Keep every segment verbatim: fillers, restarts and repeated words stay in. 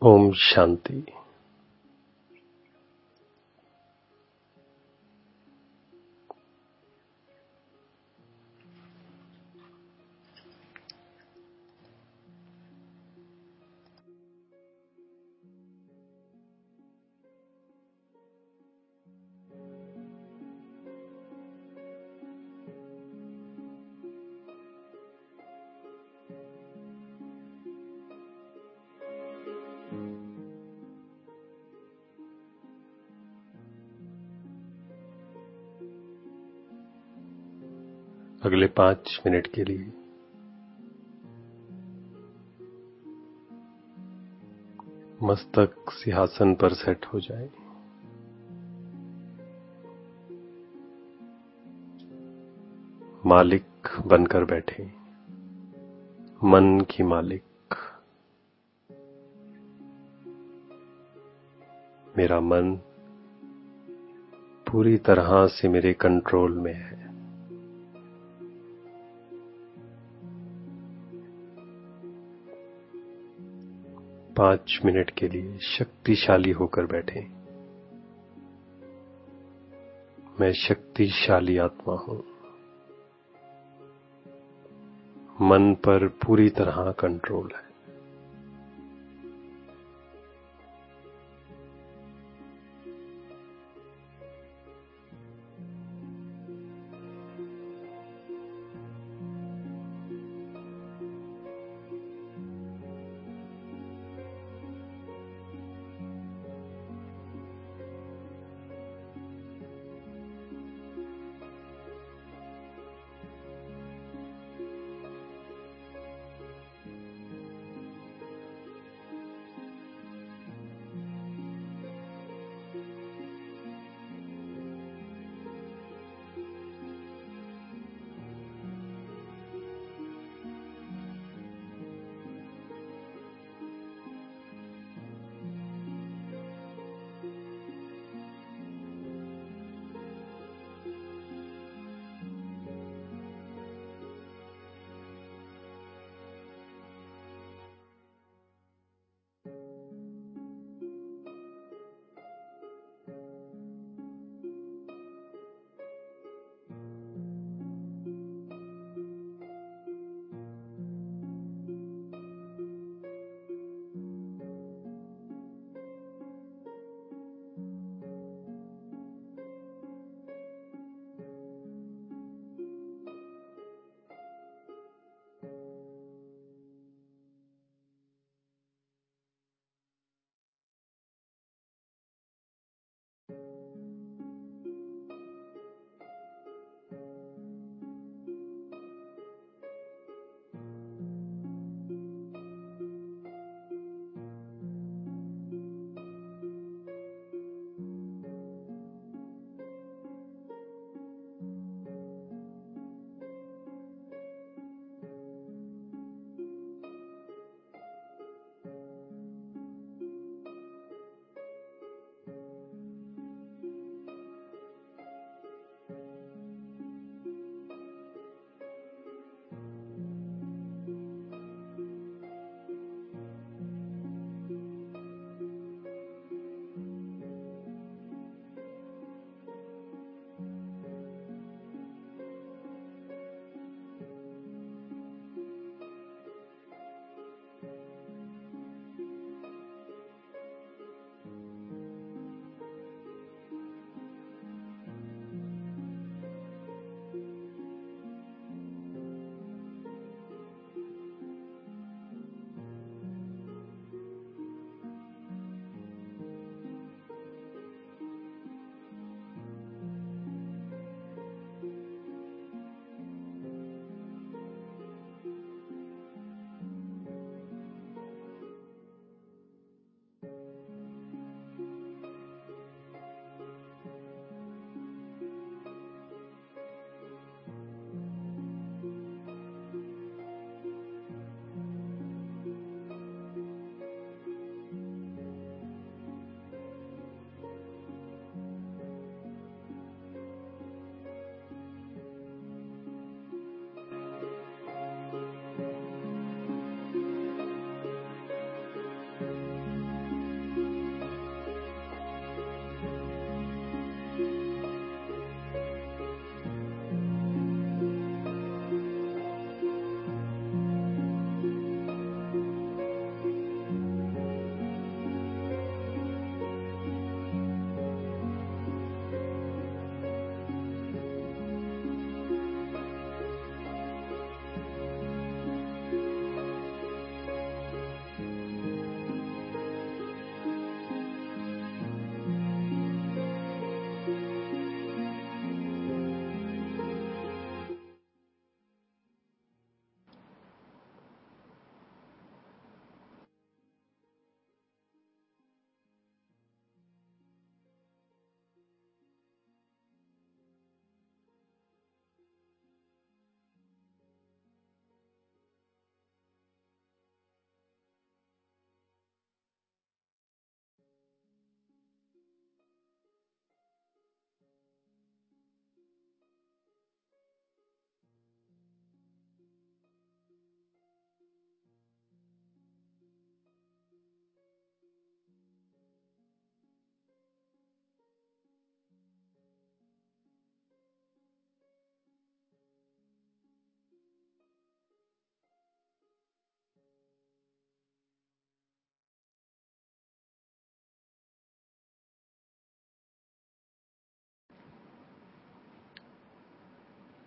ओम शांति। अगले पांच मिनट के लिए मस्तक सिंहासन पर सेट हो जाए। मालिक बनकर बैठे, मन की मालिक। मेरा मन पूरी तरह से मेरे कंट्रोल में है। पांच मिनट के लिए शक्तिशाली होकर बैठे। मैं शक्तिशाली आत्मा हूं। मन पर पूरी तरह कंट्रोल है।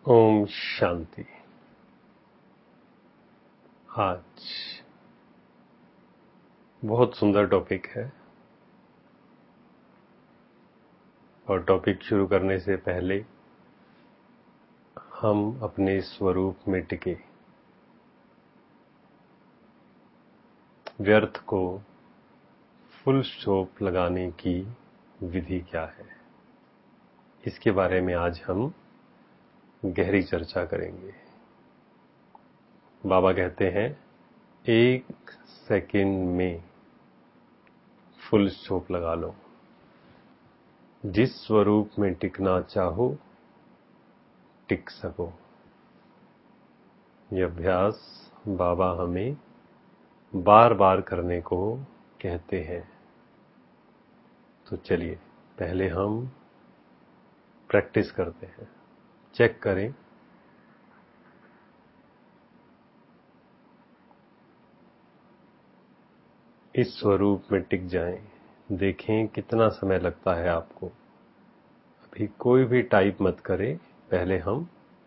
ओम शांति। आज बहुत सुंदर टॉपिक है और टॉपिक शुरू करने से पहले हम अपने स्वरूप में टिके, व्यर्थ को फुल स्टॉप लगाने की विधि क्या है, इसके बारे में आज हम गहरी चर्चा करेंगे। बाबा कहते हैं एक सेकंड में फुल स्टॉप लगा लो। जिस स्वरूप में टिकना चाहो टिक सको। यह अभ्यास बाबा हमें बार बार करने को कहते हैं। तो चलिए पहले हम प्रैक्टिस करते हैं। चेक करें इस स्वरूप में टिक जाएं। देखें कितना समय लगता है आपको। अभी कोई भी टाइप मत करें, पहले हम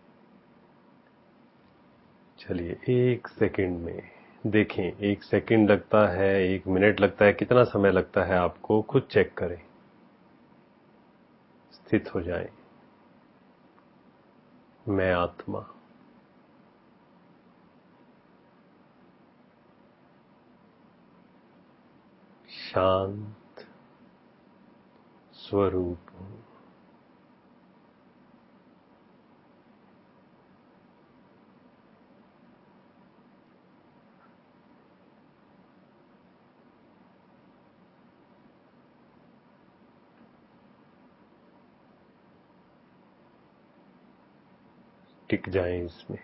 चलिए एक सेकंड में देखें। एक सेकंड लगता है, एक मिनट लगता है, कितना समय लगता है आपको, खुद चेक करें। स्थित हो जाएं। मैं आत्मा, शांत स्वरूप हूं। टिक जाएं इसमें।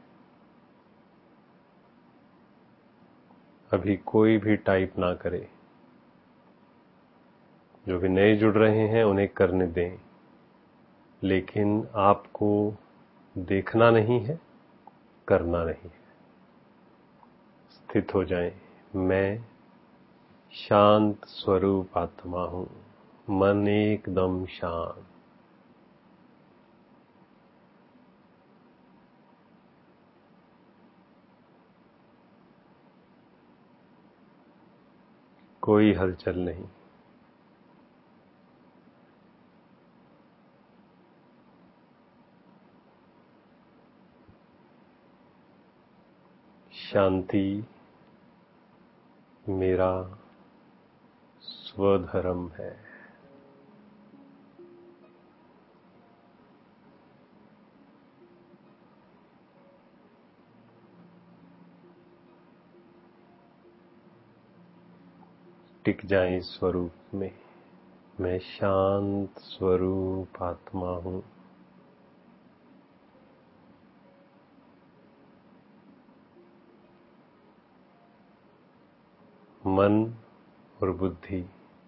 अभी कोई भी टाइप ना करें। जो भी नए जुड़ रहे हैं उन्हें करने दें, लेकिन आपको देखना नहीं है, करना नहीं है। स्थित हो जाएं। मैं शांत स्वरूप आत्मा हूं। मन एकदम शांत। कोई हलचल नहीं। शांति मेरा स्वधर्म है। टिक जाएं इस स्वरूप में। मैं शांत स्वरूप आत्मा हूं। मन और बुद्धि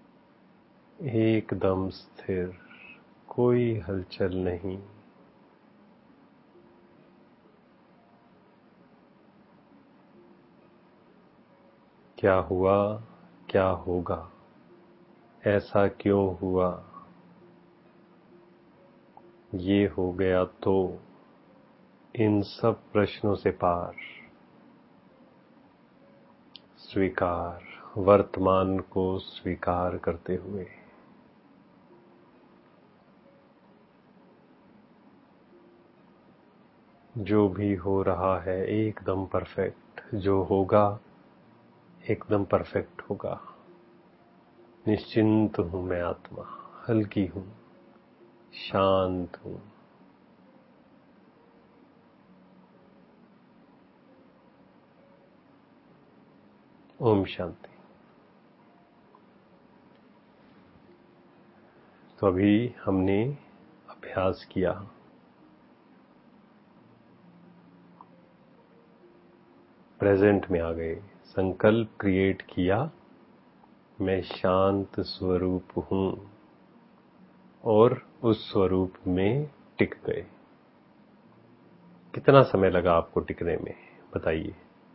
एकदम स्थिर, कोई हलचल नहीं। क्या हुआ, क्या होगा, ऐसा क्यों हुआ, ये हो गया तो, इन सब प्रश्नों से पार। स्वीकार, वर्तमान को स्वीकार करते हुए। जो भी हो रहा है एकदम परफेक्ट, जो होगा एकदम परफेक्ट होगा। निश्चिंत हूं मैं आत्मा, हल्की हूं, शांत हूं। ओम शांति। तो अभी हमने अभ्यास किया। प्रेजेंट में आ गए। संकल्प क्रिएट किया, मैं शांत स्वरूप हूं, और उस स्वरूप में टिक गए। कितना समय लगा आपको टिकने में, बताइए।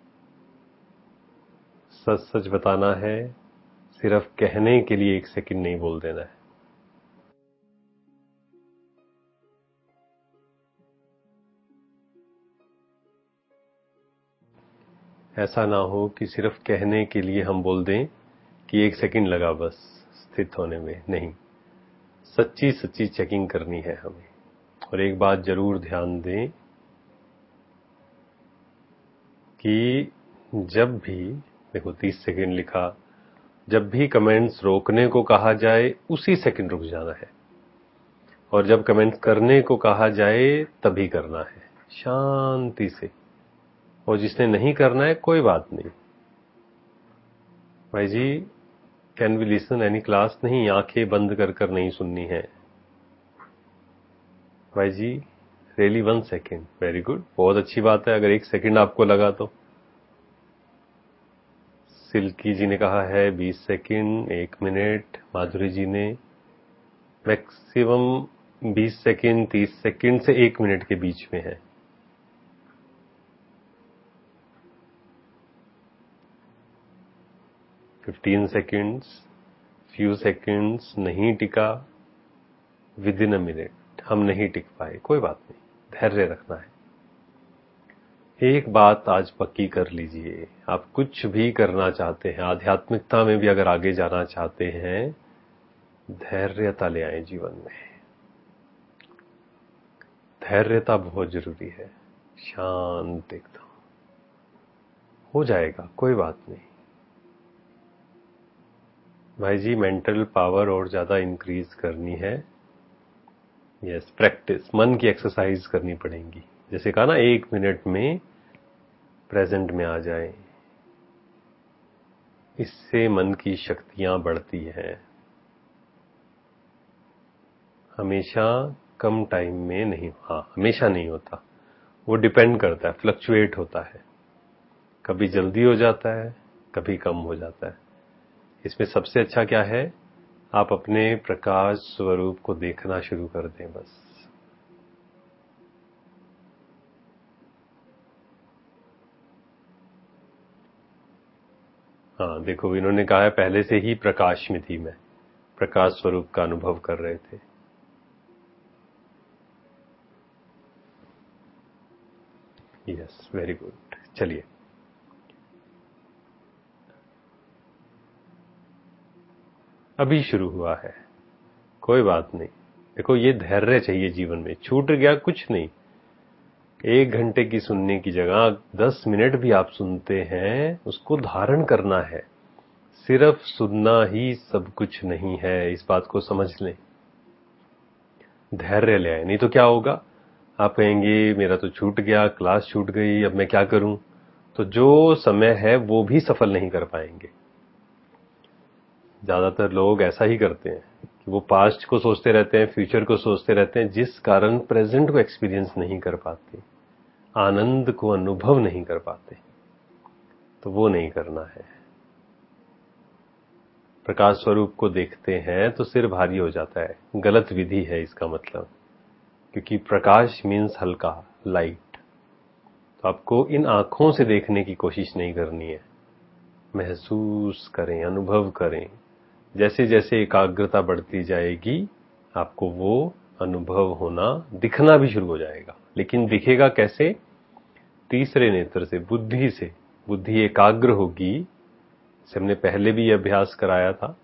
सच सच बताना है, सिर्फ कहने के लिए एक सेकंड नहीं बोल देना है। ऐसा ना हो कि सिर्फ कहने के लिए हम बोल दें कि एक सेकंड लगा बस स्थित होने में। नहीं, सच्ची सच्ची चेकिंग करनी है हमें। और एक बात जरूर ध्यान दें कि जब भी, देखो तीस सेकंड लिखा, जब भी कमेंट्स रोकने को कहा जाए उसी सेकंड रुक जाना है, और जब कमेंट्स करने को कहा जाए तभी करना है, शांति से। और जिसने नहीं करना है कोई बात नहीं, भाई जी can we listen any class, नहीं आंखें बंद कर कर नहीं सुननी है। भाई जी really one second, very good, बहुत अच्छी बात है अगर एक सेकंड आपको लगा तो। सिल्की जी ने कहा है बीस सेकंड, एक मिनट। माधुरी जी ने मैक्सिमम बीस सेकंड, तीस सेकंड से एक मिनट के बीच में है। फिफ्टीन सेकंड्स, फ्यू सेकंड्स नहीं टिका, विद इन अ मिनट हम नहीं टिक पाए, कोई बात नहीं, धैर्य रखना है। एक बात आज पक्की कर लीजिए, आप कुछ भी करना चाहते हैं, आध्यात्मिकता में भी अगर आगे जाना चाहते हैं, धैर्यता ले आए जीवन में। धैर्यता बहुत जरूरी है। शांत एकदम, हो जाएगा, कोई बात नहीं। भाई जी मेंटल पावर और ज्यादा इंक्रीज करनी है, यस प्रैक्टिस, मन की एक्सरसाइज करनी पड़ेगी। जैसे कहा ना, एक मिनट में प्रेजेंट में आ जाए, इससे मन की शक्तियां बढ़ती हैं। हमेशा कम टाइम में नहीं, हाँ हमेशा नहीं होता, वो डिपेंड करता है, फ्लक्चुएट होता है, कभी जल्दी हो जाता है, कभी कम हो जाता है। इसमें सबसे अच्छा क्या है, आप अपने प्रकाश स्वरूप को देखना शुरू कर दें बस। हाँ देखो, इन्होंने कहा है पहले से ही प्रकाश में थी मैं, प्रकाश स्वरूप का अनुभव कर रहे थे। Yes very good. चलिए, अभी शुरू हुआ है, कोई बात नहीं। देखो ये धैर्य चाहिए जीवन में, छूट गया कुछ नहीं। एक घंटे की सुनने की जगह दस मिनट भी आप सुनते हैं, उसको धारण करना है। सिर्फ सुनना ही सब कुछ नहीं है, इस बात को समझ लें। धैर्य ले आए, नहीं तो क्या होगा, आप कहेंगे मेरा तो छूट गया, क्लास छूट गई, अब मैं क्या करूं। तो जो समय है वो भी सफल नहीं कर पाएंगे। ज्यादातर लोग ऐसा ही करते हैं कि वो पास्ट को सोचते रहते हैं, फ्यूचर को सोचते रहते हैं, जिस कारण प्रेजेंट को एक्सपीरियंस नहीं कर पाते, आनंद को अनुभव नहीं कर पाते। तो वो नहीं करना है। प्रकाश स्वरूप को देखते हैं तो सिर भारी हो जाता है, गलत विधि है इसका मतलब, क्योंकि प्रकाश मीन्स हल्का, लाइट। तो आपको इन आंखों से देखने की कोशिश नहीं करनी है, महसूस करें, अनुभव करें। जैसे जैसे एकाग्रता बढ़ती जाएगी, आपको वो अनुभव होना, दिखना भी शुरू हो जाएगा। लेकिन दिखेगा कैसे, तीसरे नेत्र से, बुद्धि से। बुद्धि एकाग्र होगी, से हमने पहले भी अभ्यास कराया था।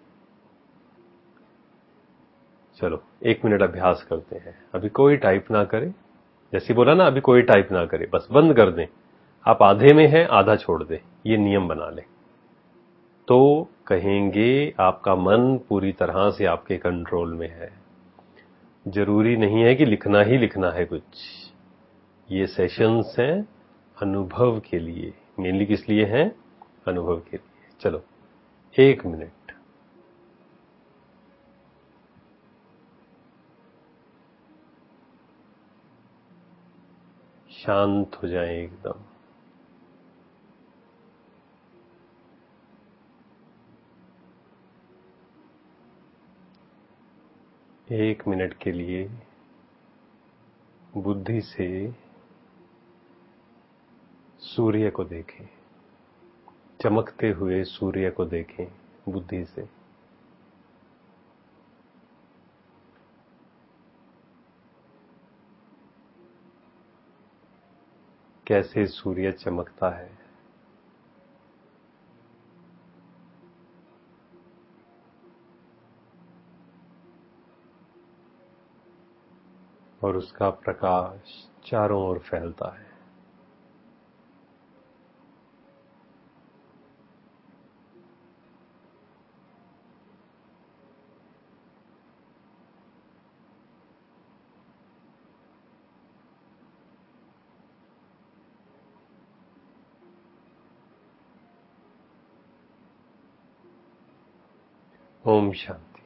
चलो एक मिनट अभ्यास करते हैं। अभी कोई टाइप ना करे, जैसे बोला ना, अभी कोई टाइप ना करे, बस बंद कर दें। आप आधे में हैं, आधा छोड़ दें, ये नियम बना लें। तो कहेंगे आपका मन पूरी तरह से आपके कंट्रोल में है। जरूरी नहीं है कि लिखना ही लिखना है कुछ, ये सेशंस हैं अनुभव के लिए, मेनली किस लिए हैं, अनुभव के लिए। चलो एक मिनट, शांत हो जाएं एकदम। एक मिनट के लिए बुद्धि से सूर्य को देखें, चमकते हुए सूर्य को देखें बुद्धि से। कैसे सूर्य चमकता है, और उसका प्रकाश चारों ओर फैलता है। ओम शांति।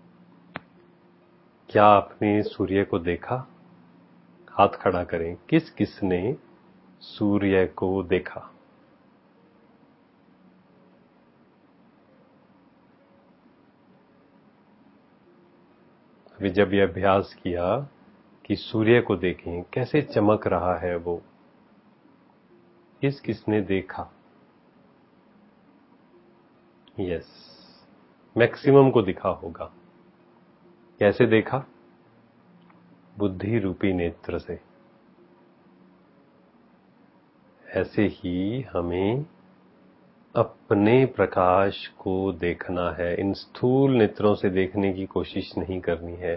क्या आपने सूर्य को देखा? हाथ खड़ा करें। किस किसने सूर्य को देखा? अभी जब ये अभ्यास किया कि सूर्य को देखें कैसे चमक रहा है वो, किस किसने देखा? यस, मैक्सिमम को दिखा होगा। कैसे देखा? बुद्धि रूपी नेत्र से। ऐसे ही हमें अपने प्रकाश को देखना है। इन स्थूल नेत्रों से देखने की कोशिश नहीं करनी है,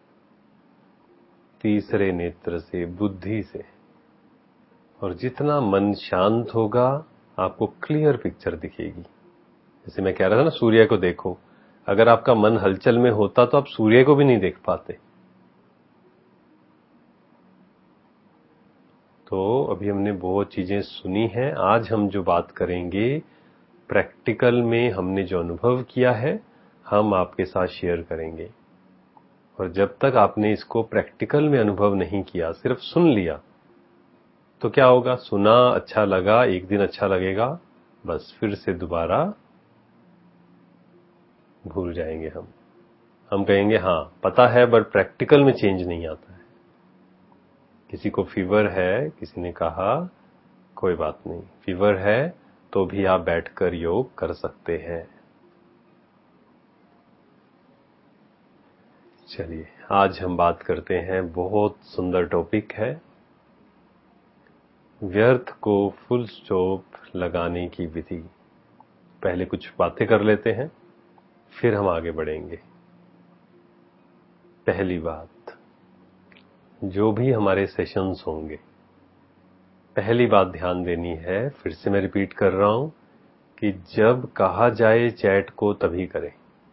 तीसरे नेत्र से, बुद्धि से। और जितना मन शांत होगा आपको क्लियर पिक्चर दिखेगी। जैसे मैं कह रहा था ना, सूर्य को देखो। अगर आपका मन हलचल में होता तो आप सूर्य को भी नहीं देख पाते। तो अभी हमने बहुत चीजें सुनी हैं। आज हम जो बात करेंगे, प्रैक्टिकल में हमने जो अनुभव किया है हम आपके साथ शेयर करेंगे। और जब तक आपने इसको प्रैक्टिकल में अनुभव नहीं किया, सिर्फ सुन लिया, तो क्या होगा? सुना, अच्छा लगा, एक दिन अच्छा लगेगा, बस फिर से दोबारा भूल जाएंगे। हम हम कहेंगे हाँ पता है, बट प्रैक्टिकल में चेंज नहीं आता है। किसी को फीवर है, किसी ने कहा कोई बात नहीं, फीवर है तो भी आप बैठकर योग कर सकते हैं। चलिए, आज हम बात करते हैं, बहुत सुंदर टॉपिक है, व्यर्थ को फुल स्टॉप लगाने की विधि। पहले कुछ बातें कर लेते हैं, फिर हम आगे बढ़ेंगे। पहली बात, जो भी हमारे सेशंस होंगे, पहली बात ध्यान देनी है, फिर से मैं रिपीट कर रहा हूं कि जब कहा जाए चैट को तभी करें।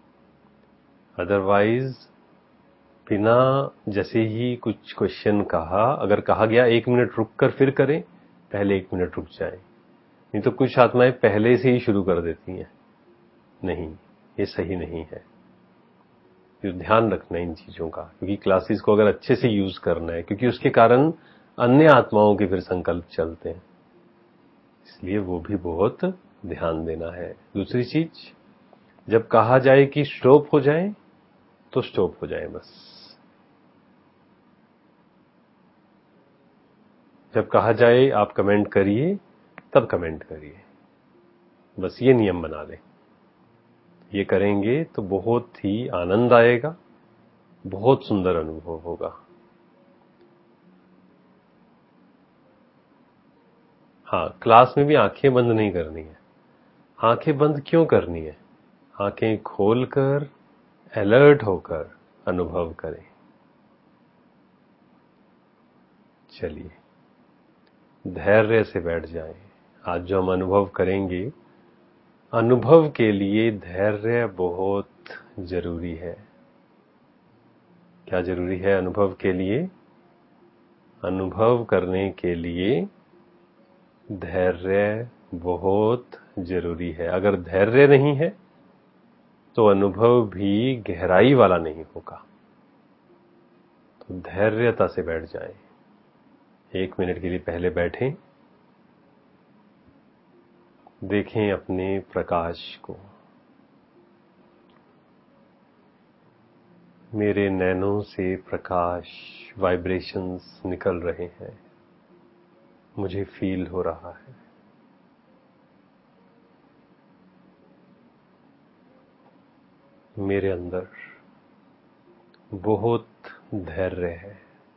अदरवाइज बिना जैसे ही कुछ क्वेश्चन कहा, अगर कहा गया एक मिनट रुक कर फिर करें, पहले एक मिनट रुक जाए। नहीं तो कुछ आत्माएं पहले से ही शुरू कर देती हैं। नहीं, ये सही नहीं है। ये ध्यान रखना है इन चीजों का, क्योंकि क्लासेस को अगर अच्छे से यूज करना है, क्योंकि उसके कारण अन्य आत्माओं के फिर संकल्प चलते हैं, इसलिए वो भी बहुत ध्यान देना है। दूसरी चीज, जब कहा जाए कि स्टॉप हो जाए तो स्टॉप हो जाए। बस जब कहा जाए आप कमेंट करिए तब कमेंट करिए, बस ये नियम बना लें। ये करेंगे तो बहुत ही आनंद आएगा, बहुत सुंदर अनुभव होगा। हाँ, क्लास में भी आंखें बंद नहीं करनी है। आंखें बंद क्यों करनी है? आंखें खोलकर अलर्ट होकर अनुभव करें। चलिए, धैर्य से बैठ जाएं। आज जो हम अनुभव करेंगे, अनुभव के लिए धैर्य बहुत जरूरी है। क्या जरूरी है अनुभव के लिए? अनुभव करने के लिए धैर्य बहुत जरूरी है। अगर धैर्य नहीं है तो अनुभव भी गहराई वाला नहीं होगा। तो धैर्यता से बैठ जाएं। एक मिनट के लिए पहले बैठें, देखें अपने प्रकाश को। मेरे नैनों से प्रकाश वाइब्रेशंस निकल रहे हैं, मुझे फील हो रहा है। मेरे अंदर बहुत धैर्य है।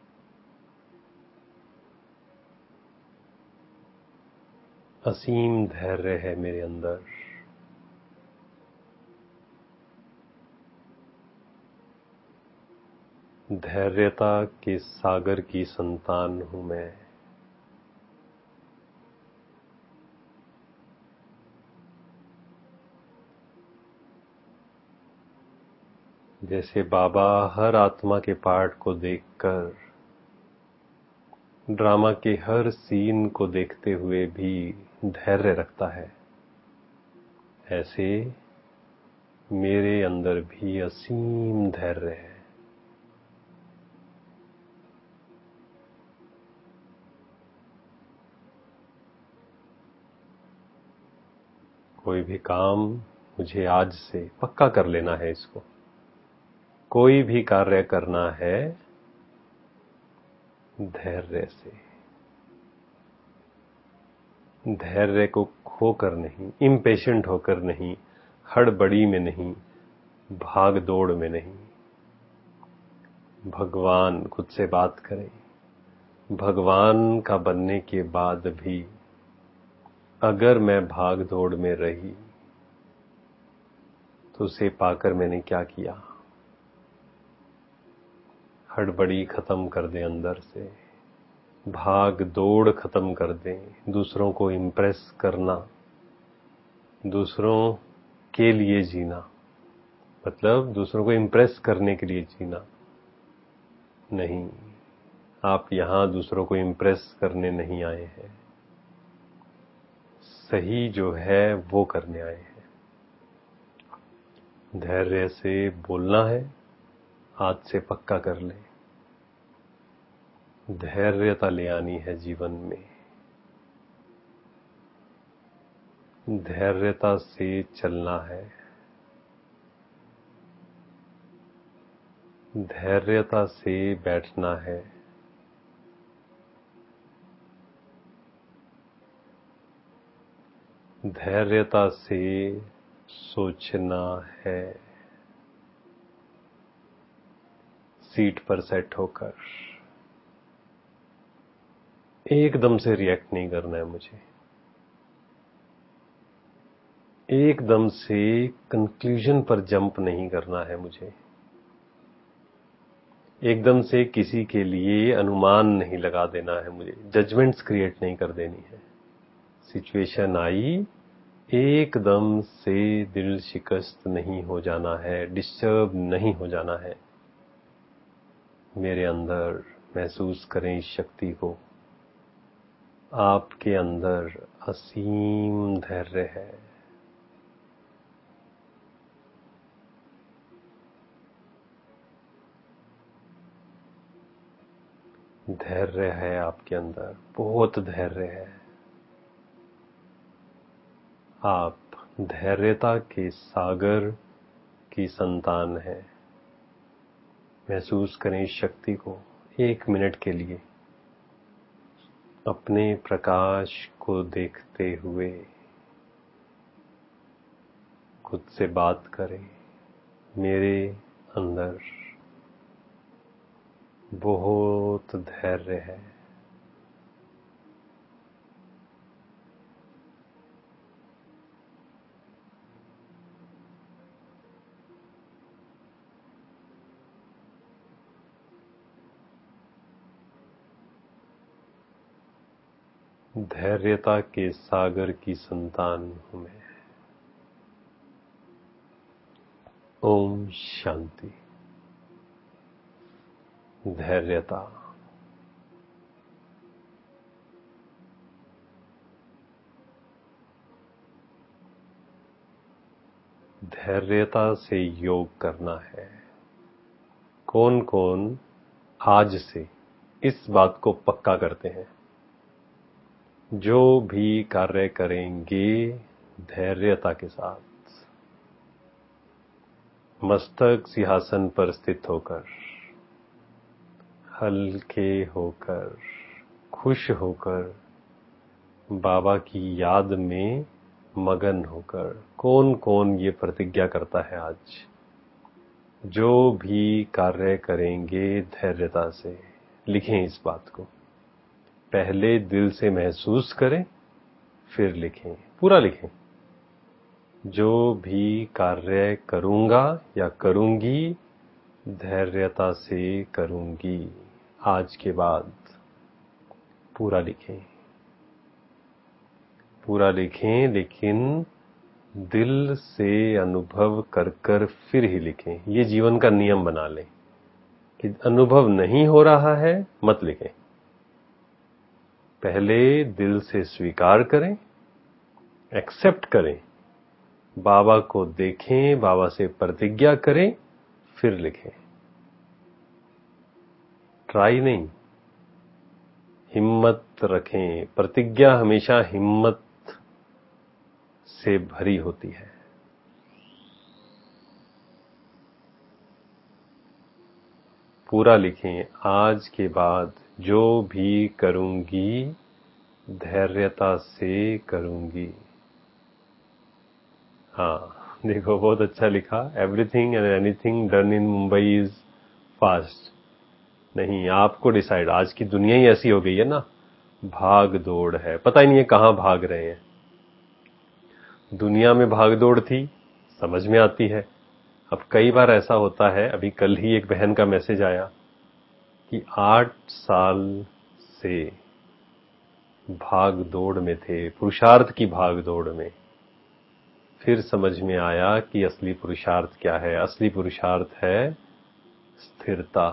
असीम धैर्य है मेरे अंदर। धैर्यता के सागर की संतान हूं मैं। जैसे बाबा हर आत्मा के पार्ट को देखकर, ड्रामा के हर सीन को देखते हुए भी धैर्य रखता है, ऐसे मेरे अंदर भी असीम धैर्य है। कोई भी काम मुझे आज से पक्का कर लेना है, इसको कोई भी कार्य करना है धैर्य से, धैर्य को खोकर नहीं, इम्पेशेंट होकर नहीं, हड़बड़ी में नहीं, भाग दौड़ में नहीं। भगवान खुद से बात करें। भगवान का बनने के बाद भी अगर मैं भाग दौड़ में रही तो उसे पाकर मैंने क्या किया? हड़बड़ी खत्म कर दें, अंदर से भाग दौड़ खत्म कर दें। दूसरों को इम्प्रेस करना, दूसरों के लिए जीना, मतलब दूसरों को इम्प्रेस करने के लिए जीना नहीं। आप यहां दूसरों को इम्प्रेस करने नहीं आए हैं, सही जो है वो करने आए हैं। धैर्य से बोलना है, आज से पक्का कर ले। धैर्यता ले आनी है जीवन में, धैर्यता से चलना है, धैर्यता से बैठना है, धैर्यता से सोचना है, सीट पर सेट होकर। एकदम से रिएक्ट नहीं करना है मुझे, एकदम से कंक्लूजन पर जंप नहीं करना है मुझे, एकदम से किसी के लिए अनुमान नहीं लगा देना है मुझे, जजमेंट्स क्रिएट नहीं कर देनी है। सिचुएशन आई, एकदम से दिल शिकस्त नहीं हो जाना है, डिस्टर्ब नहीं हो जाना है। मेरे अंदर महसूस करें इस शक्ति को, आपके अंदर असीम धैर्य है। धैर्य है आपके अंदर, बहुत धैर्य है। आप धैर्यता के सागर की संतान है। महसूस करें इस शक्ति को एक मिनट के लिए, अपने प्रकाश को देखते हुए खुद से बात करें। मेरे अंदर बहुत धैर्य है। धैर्यता के सागर की संतान हूं मैं। ओम शांति। धैर्यता, धैर्यता से योग करना है। कौन कौन आज से इस बात को पक्का करते हैं? जो भी कार्य करेंगे धैर्यता के साथ, मस्तक सिंहासन पर स्थित होकर, हल्के होकर, खुश होकर, बाबा की याद में मगन होकर, कौन कौन ये प्रतिज्ञा करता है आज? जो भी कार्य करेंगे धैर्यता से। लिखें इस बात को, पहले दिल से महसूस करें, फिर लिखें, पूरा लिखें। जो भी कार्य करूंगा या करूंगी धैर्यता से करूंगी। आज के बाद पूरा लिखें, पूरा लिखें, लेकिन दिल से अनुभव कर कर फिर ही लिखें। ये जीवन का नियम बना लें कि अनुभव नहीं हो रहा है मत लिखें। पहले दिल से स्वीकार करें, एक्सेप्ट करें, बाबा को देखें, बाबा से प्रतिज्ञा करें, फिर लिखें। ट्राई नहीं, हिम्मत रखें। प्रतिज्ञा हमेशा हिम्मत से भरी होती है। पूरा लिखें। आज के बाद जो भी करूंगी धैर्यता से करूंगी। हाँ, देखो बहुत अच्छा लिखा। Everything and anything done in Mumbai is fast. नहीं, आपको डिसाइड। आज की दुनिया ही ऐसी हो गई है ना, भाग दौड़ है, पता ही नहीं है कहां भाग रहे हैं। दुनिया में भाग दौड़ थी, समझ में आती है। अब कई बार ऐसा होता है, अभी कल ही एक बहन का मैसेज आया कि आठ साल से भाग दौड़ में थे, पुरुषार्थ की भाग दौड़ में, फिर समझ में आया कि असली पुरुषार्थ क्या है। असली पुरुषार्थ है स्थिरता,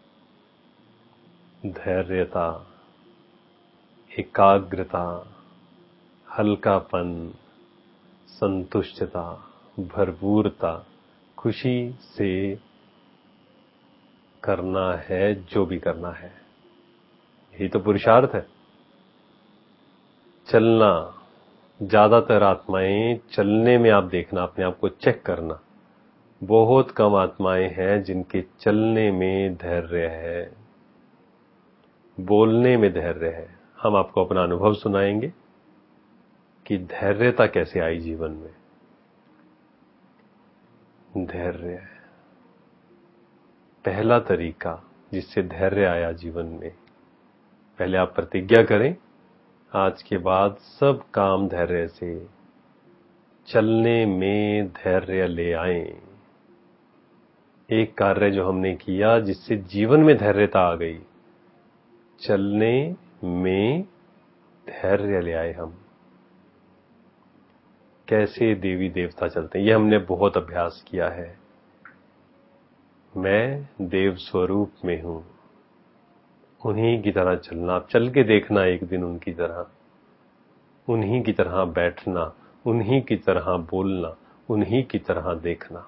धैर्यता, एकाग्रता, हल्कापन, संतुष्टता, भरपूरता, खुशी से करना है जो भी करना है। यही तो पुरुषार्थ है। चलना, ज्यादातर आत्माएं चलने में, आप देखना, अपने आप को चेक करना, बहुत कम आत्माएं हैं जिनके चलने में धैर्य है, बोलने में धैर्य है। हम आपको अपना अनुभव सुनाएंगे कि धैर्यता कैसे आई जीवन में। धैर्य पहला तरीका जिससे धैर्य आया जीवन में। पहले आप प्रतिज्ञा करें, आज के बाद सब काम धैर्य से, चलने में धैर्य ले आएं। एक कार्य जो हमने किया जिससे जीवन में धैर्यता आ गई, चलने में धैर्य ले आए हम। कैसे देवी देवता चलते हैं, ये हमने बहुत अभ्यास किया है। मैं देव स्वरूप में हूं, उन्हीं की तरह चलना। आप चल के देखना एक दिन उनकी तरह, उन्हीं की तरह बैठना, उन्हीं की तरह बोलना, उन्हीं की तरह देखना।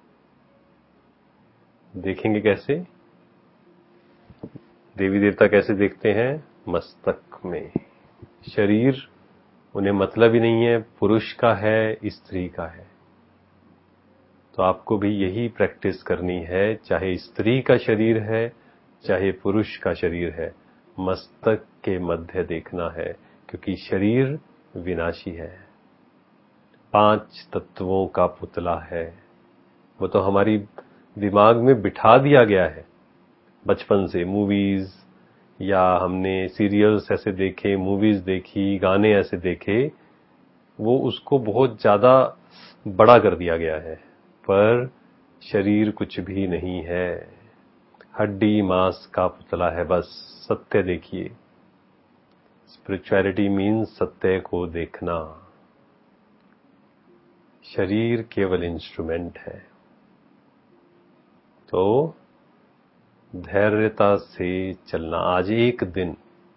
देखेंगे कैसे? देवी देवता कैसे देखते हैं? मस्तक में। शरीर उन्हें मतलब ही नहीं है पुरुष का है स्त्री का है। तो आपको भी यही प्रैक्टिस करनी है, चाहे स्त्री का शरीर है चाहे पुरुष का शरीर है, मस्तक के मध्य देखना है, क्योंकि शरीर विनाशी है, पांच तत्वों का पुतला है। वो तो हमारी दिमाग में बिठा दिया गया है बचपन से। मूवीज या हमने सीरियल्स ऐसे देखे, मूवीज देखी, गाने ऐसे देखे, वो उसको बहुत ज्यादा बड़ा कर दिया गया है। पर शरीर कुछ भी नहीं है, हड्डी मांस का पुतला है बस। सत्य देखिए। स्पिरिचुअलिटी मीन्स सत्य को देखना। शरीर केवल इंस्ट्रूमेंट है। तो धैर्यता से चलना। आज एक दिन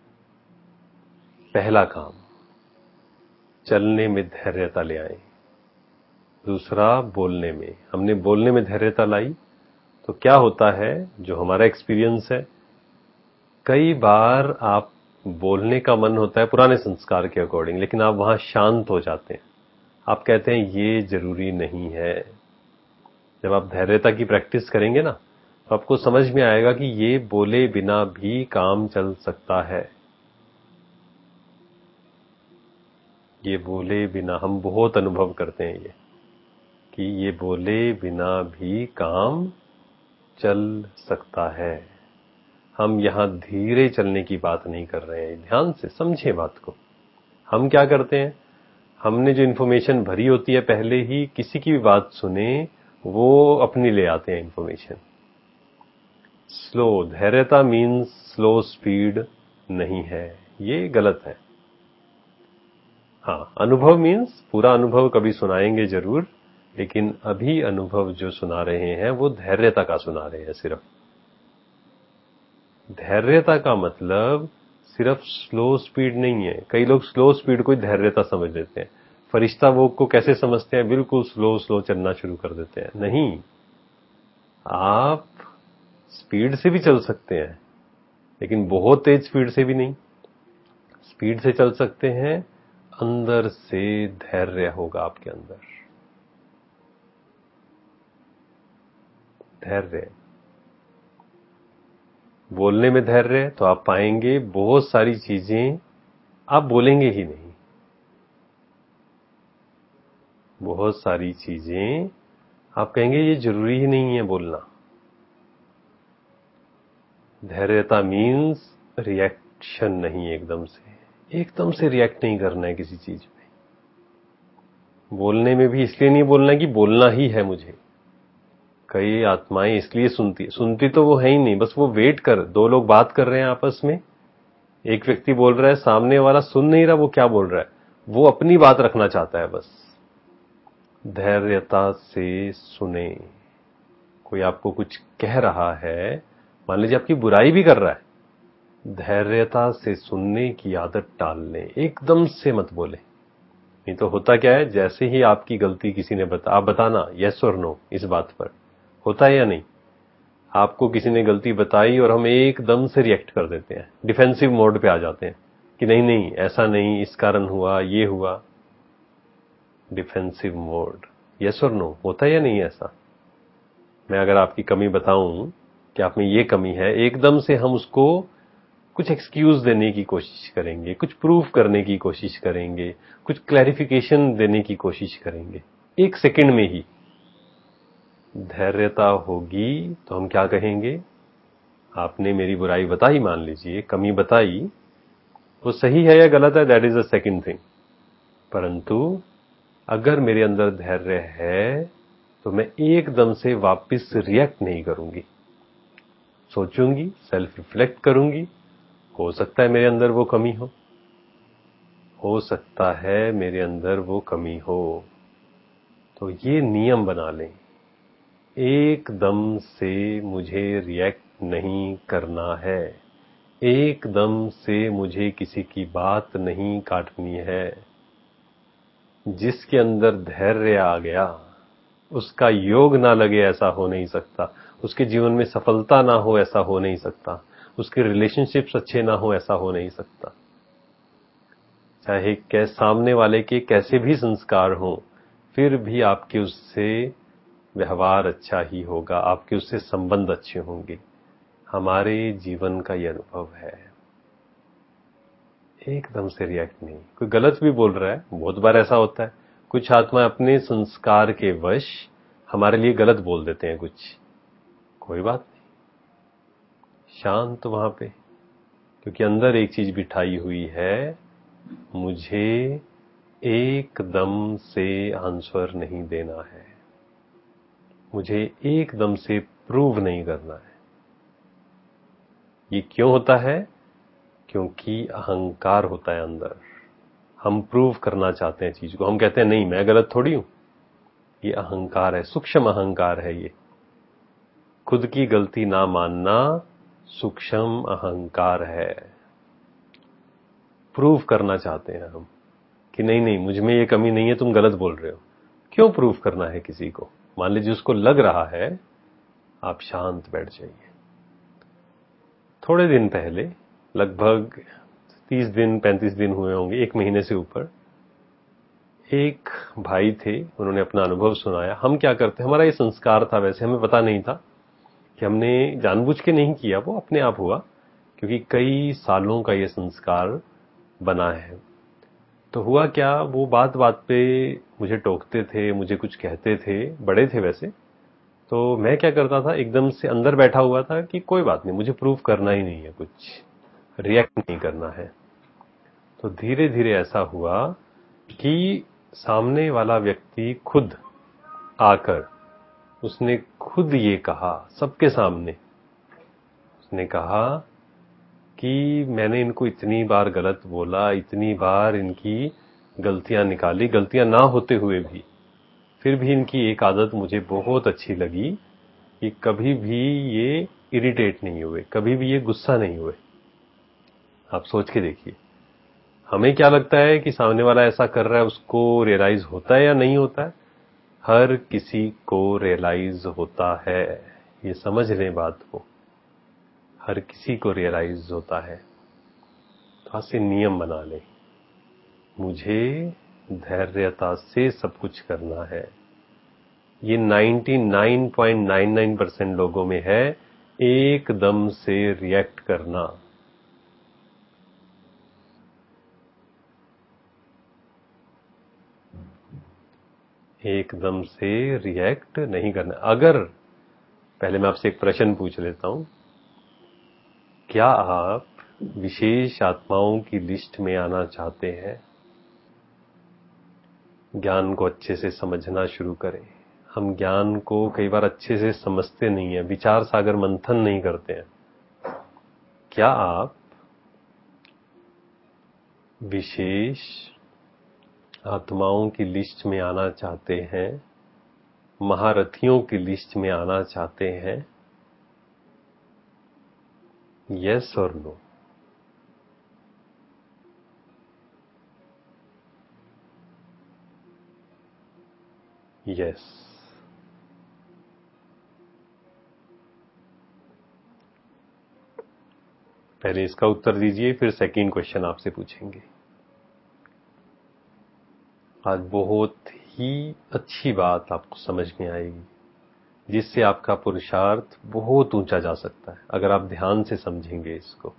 पहला काम, चलने में धैर्यता ले आए। दूसरा, बोलने में। हमने बोलने में धैर्यता लाई तो क्या होता है, जो हमारा एक्सपीरियंस है, कई बार आप बोलने का मन होता है पुराने संस्कार के अकॉर्डिंग, लेकिन आप वहां शांत हो जाते हैं। आप कहते हैं ये जरूरी नहीं है। जब आप धैर्यता की प्रैक्टिस करेंगे ना, तो आपको समझ में आएगा कि ये बोले बिना भी काम चल सकता है। ये बोले बिना, हम बहुत अनुभव करते हैं ये, कि ये बोले बिना भी काम चल सकता है। हम यहां धीरे चलने की बात नहीं कर रहे हैं। ध्यान से समझे बात को। हम क्या करते हैं, हमने जो इन्फॉर्मेशन भरी होती है, पहले ही किसी की भी बात सुने वो अपनी ले आते हैं इन्फॉर्मेशन। स्लो, धैर्यता मीन्स स्लो स्पीड नहीं है, ये गलत है। हाँ, अनुभव मीन्स पूरा अनुभव कभी सुनाएंगे जरूर, लेकिन अभी अनुभव जो सुना रहे हैं वो धैर्यता का सुना रहे हैं सिर्फ। धैर्यता का मतलब सिर्फ स्लो स्पीड नहीं है। कई लोग स्लो स्पीड को धैर्यता समझ लेते हैं। फरिश्ता वोग को कैसे समझते हैं? बिल्कुल स्लो स्लो चलना शुरू कर देते हैं। नहीं, आप स्पीड से भी चल सकते हैं, लेकिन बहुत तेज स्पीड से भी नहीं। स्पीड से चल सकते हैं, अंदर से धैर्य होगा आपके अंदर। धैर्य, बोलने में धैर्य तो आप पाएंगे बहुत सारी चीजें आप बोलेंगे ही नहीं। बहुत सारी चीजें आप कहेंगे ये जरूरी ही नहीं है बोलना। धैर्यता मीन्स रिएक्शन नहीं, एकदम से एकदम से रिएक्ट नहीं करना है किसी चीज में। बोलने में भी इसलिए नहीं बोलना कि बोलना ही है मुझे। कई आत्माएं इसलिए सुनती सुनती तो वो है ही नहीं, बस वो वेट कर, दो लोग बात कर रहे हैं आपस में, एक व्यक्ति बोल रहा है, सामने वाला सुन नहीं रहा वो क्या बोल रहा है, वो अपनी बात रखना चाहता है बस। धैर्यता से सुने। कोई आपको कुछ कह रहा है, मान लीजिए आपकी बुराई भी कर रहा है, धैर्यता से सुनने की आदत डाल लें, एकदम से मत बोले। नहीं तो होता क्या है, जैसे ही आपकी गलती किसी ने बता, आप बताना यस और नो इस बात पर, होता है या नहीं? आपको किसी ने गलती बताई और हम एकदम से रिएक्ट कर देते हैं, डिफेंसिव मोड पे आ जाते हैं कि नहीं नहीं ऐसा नहीं, इस कारण हुआ, ये हुआ। डिफेंसिव मोड, यस और नो, होता है या नहीं ऐसा? मैं अगर आपकी कमी बताऊं कि आप में ये कमी है, एकदम से हम उसको कुछ एक्सक्यूज देने की कोशिश करेंगे, कुछ प्रूफ करने की कोशिश करेंगे, कुछ क्लैरिफिकेशन देने की कोशिश करेंगे, एक सेकंड में ही। धैर्यता होगी तो हम क्या कहेंगे, आपने मेरी बुराई बताई, मान लीजिए कमी बताई, वो सही है या गलत है, that is a second thing. परंतु अगर मेरे अंदर धैर्य है तो मैं एकदम से वापस रिएक्ट नहीं करूंगी, सोचूंगी, सेल्फ रिफ्लेक्ट करूंगी। हो सकता है मेरे अंदर वो कमी हो हो सकता है मेरे अंदर वो कमी हो तो ये नियम बना लें, एकदम से मुझे रिएक्ट नहीं करना है, एकदम से मुझे किसी की बात नहीं काटनी है। जिसके अंदर धैर्य आ गया उसका योग ना लगे ऐसा हो नहीं सकता, उसके जीवन में सफलता ना हो ऐसा हो नहीं सकता, उसके रिलेशनशिप्स अच्छे ना हो ऐसा हो नहीं सकता। चाहे कै सामने वाले के कैसे भी संस्कार हों, फिर भी आपके उससे व्यवहार अच्छा ही होगा, आपके उससे संबंध अच्छे होंगे। हमारे जीवन का ये अनुभव है। एकदम से रिएक्ट नहीं। कोई गलत भी बोल रहा है, बहुत बार ऐसा होता है, कुछ आत्मा अपने संस्कार के वश हमारे लिए गलत बोल देते हैं कुछ, कोई बात नहीं, शांत वहां पे, क्योंकि अंदर एक चीज बिठाई हुई है, मुझे एकदम से आंसर नहीं देना है, मुझे एकदम से प्रूव नहीं करना है। ये क्यों होता है? क्योंकि अहंकार होता है अंदर, हम प्रूव करना चाहते हैं चीज को, हम कहते हैं नहीं मैं गलत थोड़ी हूं। ये अहंकार है, सूक्ष्म अहंकार है। ये खुद की गलती ना मानना सूक्ष्म अहंकार है। प्रूव करना चाहते हैं हम कि नहीं नहीं मुझ में ये कमी नहीं है, तुम गलत बोल रहे हो। क्यों प्रूव करना है किसी को? मान लीजिए उसको लग रहा है, आप शांत बैठ जाइए। थोड़े दिन पहले, लगभग तीस दिन पैंतीस दिन हुए होंगे, एक महीने से ऊपर, एक भाई थे, उन्होंने अपना अनुभव सुनाया। हम क्या करते, हमारा ये संस्कार था, वैसे हमें पता नहीं था कि हमने जानबूझ के नहीं किया, वो अपने आप हुआ, क्योंकि कई सालों का ये संस्कार बना है। तो हुआ क्या, वो बात बात पे मुझे टोकते थे, मुझे कुछ कहते थे, बड़े थे वैसे। तो मैं क्या करता था, एकदम से अंदर बैठा हुआ था कि कोई बात नहीं, मुझे प्रूफ करना ही नहीं है, कुछ रिएक्ट नहीं करना है। तो धीरे धीरे ऐसा हुआ कि सामने वाला व्यक्ति खुद आकर उसने खुद ये कहा सबके सामने उसने कहा कि मैंने इनको इतनी बार गलत बोला, इतनी बार इनकी गलतियां निकाली, गलतियां ना होते हुए भी, फिर भी इनकी एक आदत मुझे बहुत अच्छी लगी कि कभी भी ये इरिटेट नहीं हुए, कभी भी ये गुस्सा नहीं हुए। आप सोच के देखिए, हमें क्या लगता है कि सामने वाला ऐसा कर रहा है, उसको रियलाइज होता है या नहीं होता है? हर किसी को रियलाइज होता है। ये समझ लें बात को, हर किसी को रियलाइज होता है। तो आज से नियम बना लें, मुझे धैर्यता से सब कुछ करना है। ये निन्यानवे पॉइंट नौ नौ परसेंट लोगों में है, एकदम से रिएक्ट करना। एकदम से रिएक्ट नहीं करना। अगर पहले मैं आपसे एक प्रश्न पूछ लेता हूं, क्या आप विशेष आत्माओं की लिस्ट में आना चाहते हैं? ज्ञान को अच्छे से समझना शुरू करें। हम ज्ञान को कई बार अच्छे से समझते नहीं हैं, विचार सागर मंथन नहीं करते हैं। क्या आप विशेष आत्माओं की लिस्ट में आना चाहते हैं? महारथियों की लिस्ट में आना चाहते हैं? यस और नो? यस। पहले इसका उत्तर दीजिए, फिर सेकंड क्वेश्चन आपसे पूछेंगे। आज बहुत ही अच्छी बात आपको समझ में आएगी, जिससे आपका पुरुषार्थ बहुत ऊंचा जा सकता है, अगर आप ध्यान से समझेंगे इसको।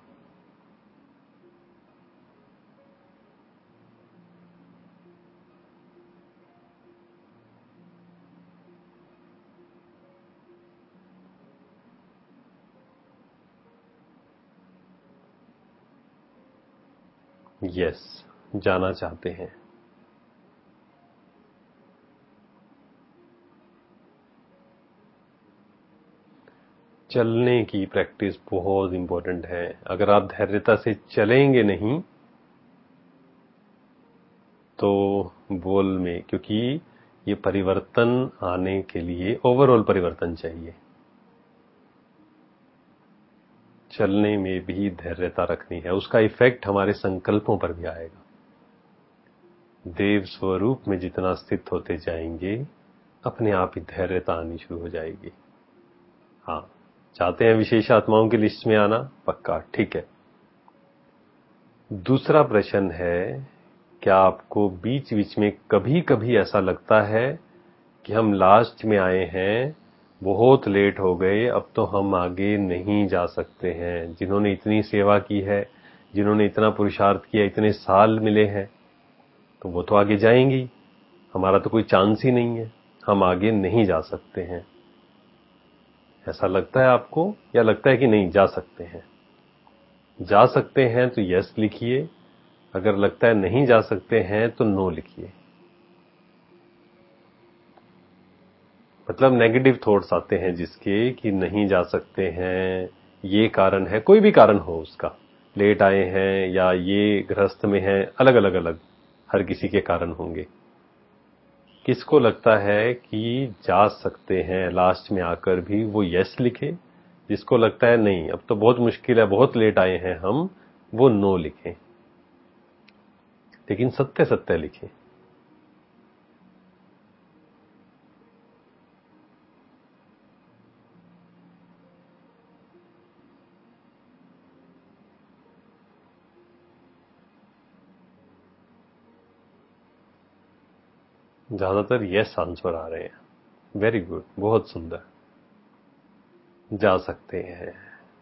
यस, जाना चाहते हैं। चलने की प्रैक्टिस बहुत इंपॉर्टेंट है। अगर आप धैर्यता से चलेंगे नहीं तो बोल में, क्योंकि ये परिवर्तन आने के लिए ओवरऑल परिवर्तन चाहिए, चलने में भी धैर्यता रखनी है। उसका इफेक्ट हमारे संकल्पों पर भी आएगा। देव स्वरूप में जितना स्थित होते जाएंगे, अपने आप ही धैर्यता आनी शुरू हो जाएगी। हाँ, चाहते हैं विशेष आत्माओं की लिस्ट में आना? पक्का, ठीक है। दूसरा प्रश्न है, क्या आपको बीच बीच में कभी कभी ऐसा लगता है कि हम लास्ट में आए हैं, बहुत लेट हो गए, अब तो हम आगे नहीं जा सकते हैं? जिन्होंने इतनी सेवा की है, जिन्होंने इतना पुरुषार्थ किया, इतने साल मिले हैं, तो वो तो आगे जाएंगी, हमारा तो कोई चांस ही नहीं है, हम आगे नहीं जा सकते हैं। ऐसा लगता है आपको, या लगता है कि नहीं जा सकते हैं? जा सकते हैं तो यस लिखिए, अगर लगता है नहीं जा सकते हैं तो नो लिखिए। मतलब नेगेटिव थॉट्स आते हैं जिसके कि नहीं जा सकते हैं, ये कारण है, कोई भी कारण हो उसका, लेट आए हैं या ये गृहस्थ में है, अलग अलग अलग हर किसी के कारण होंगे। किसको लगता है कि जा सकते हैं लास्ट में आकर भी, वो यस लिखे। जिसको लगता है नहीं अब तो बहुत मुश्किल है, बहुत लेट आए हैं हम, वो नो लिखें, लेकिन सत्य सत्य लिखें। ज्यादातर यस आंसर आ रहे हैं। वेरी गुड, बहुत सुंदर। जा सकते हैं,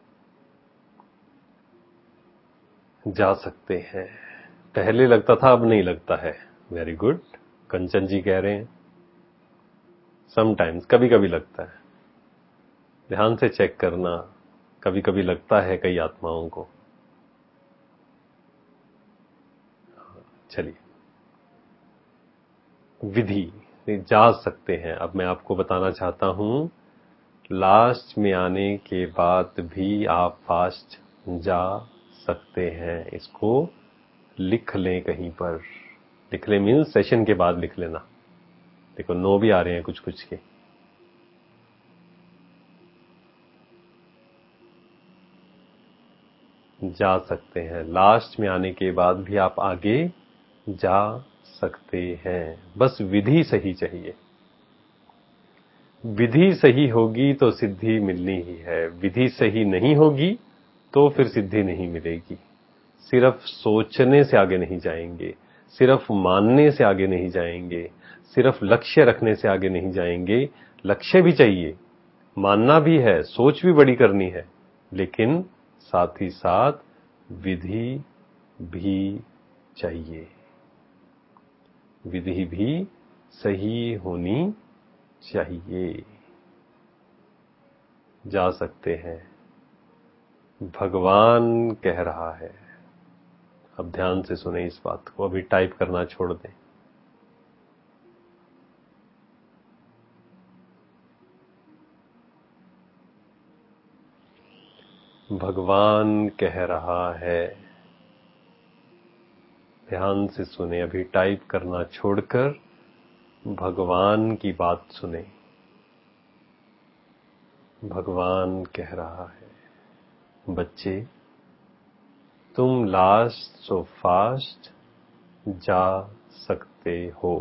जा सकते हैं। पहले लगता था, अब नहीं लगता है। वेरी गुड, कंचन जी कह रहे हैं समटाइम्स, कभी कभी लगता है। ध्यान से चेक करना, कभी कभी लगता है कई आत्माओं को। चलिए, विधि जा सकते हैं। अब मैं आपको बताना चाहता हूं लास्ट में आने के बाद भी आप फास्ट जा सकते हैं। इसको लिख लें कहीं पर। लिख लें मीन्स सेशन के बाद लिख लेना। देखो नो भी आ रहे हैं कुछ कुछ के। जा सकते हैं, लास्ट में आने के बाद भी आप आगे जा सकते हैं। बस विधि सही चाहिए। विधि सही होगी तो सिद्धि मिलनी ही है। विधि सही नहीं होगी तो फिर सिद्धि नहीं मिलेगी। सिर्फ सोचने से आगे नहीं जाएंगे, सिर्फ मानने से आगे नहीं जाएंगे, सिर्फ लक्ष्य रखने से आगे नहीं जाएंगे। लक्ष्य भी चाहिए, मानना भी है, सोच भी बड़ी करनी है, लेकिन साथ ही साथ विधि भी चाहिए। विधि भी सही होनी चाहिए। जा सकते हैं, भगवान कह रहा है। अब ध्यान से सुने इस बात को, अभी टाइप करना छोड़ दें। भगवान कह रहा है। ध्यान से सुने, अभी टाइप करना छोड़कर भगवान की बात सुने। भगवान कह रहा है, बच्चे तुम लास्ट सो फास्ट जा सकते हो।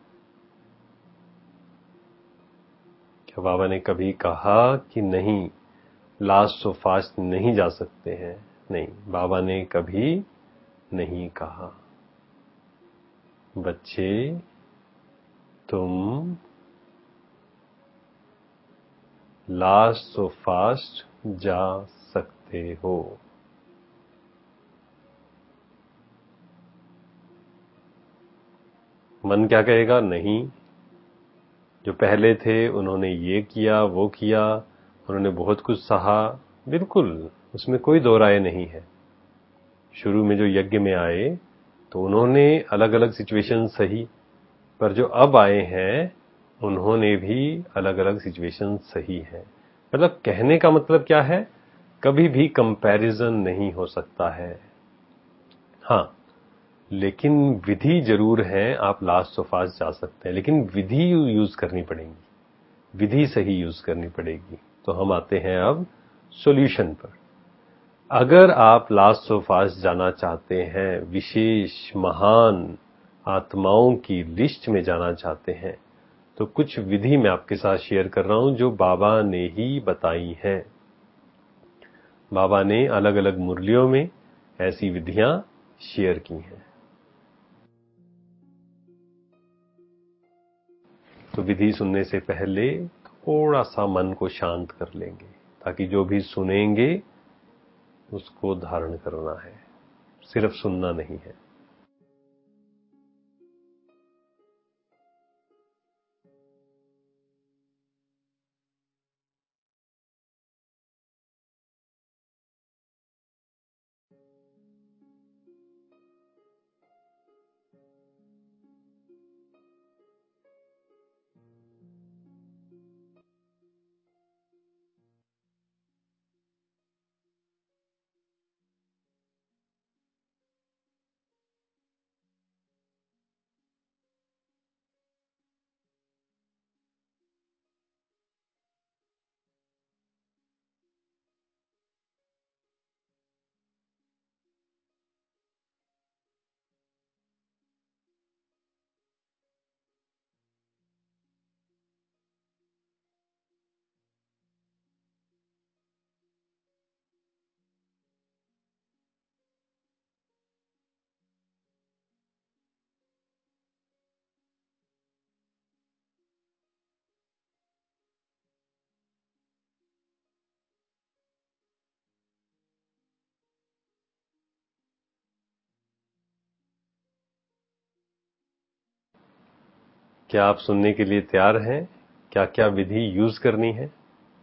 क्या बाबा ने कभी कहा कि नहीं लास्ट सो फास्ट नहीं जा सकते हैं? नहीं, बाबा ने कभी नहीं कहा। बच्चे तुम लास्ट सो फास्ट जा सकते हो। मन क्या कहेगा? नहीं, जो पहले थे उन्होंने ये किया वो किया, उन्होंने बहुत कुछ सहा। बिल्कुल, उसमें कोई दो राय नहीं है। शुरू में जो यज्ञ में आए तो उन्होंने अलग अलग सिचुएशन सही, पर जो अब आए हैं उन्होंने भी अलग अलग सिचुएशन सही है। मतलब कहने का मतलब क्या है? कभी भी कंपैरिजन नहीं हो सकता है। हाँ, लेकिन विधि जरूर है। आप लास्ट सो फास्ट जा सकते हैं, लेकिन विधि यूज करनी पड़ेगी, विधि सही यूज करनी पड़ेगी। तो हम आते हैं अब सॉल्यूशन पर। अगर आप लास्ट सो फास्ट जाना चाहते हैं, विशेष महान आत्माओं की लिस्ट में जाना चाहते हैं, तो कुछ विधि मैं आपके साथ शेयर कर रहा हूं जो बाबा ने ही बताई हैं। बाबा ने अलग अलग मुरलियों में ऐसी विधियां शेयर की हैं। तो विधि सुनने से पहले थोड़ा सा मन को शांत कर लेंगे, ताकि जो भी सुनेंगे उसको धारण करना है, सिर्फ सुनना नहीं है। क्या आप सुनने के लिए तैयार हैं? क्या क्या विधि यूज करनी है?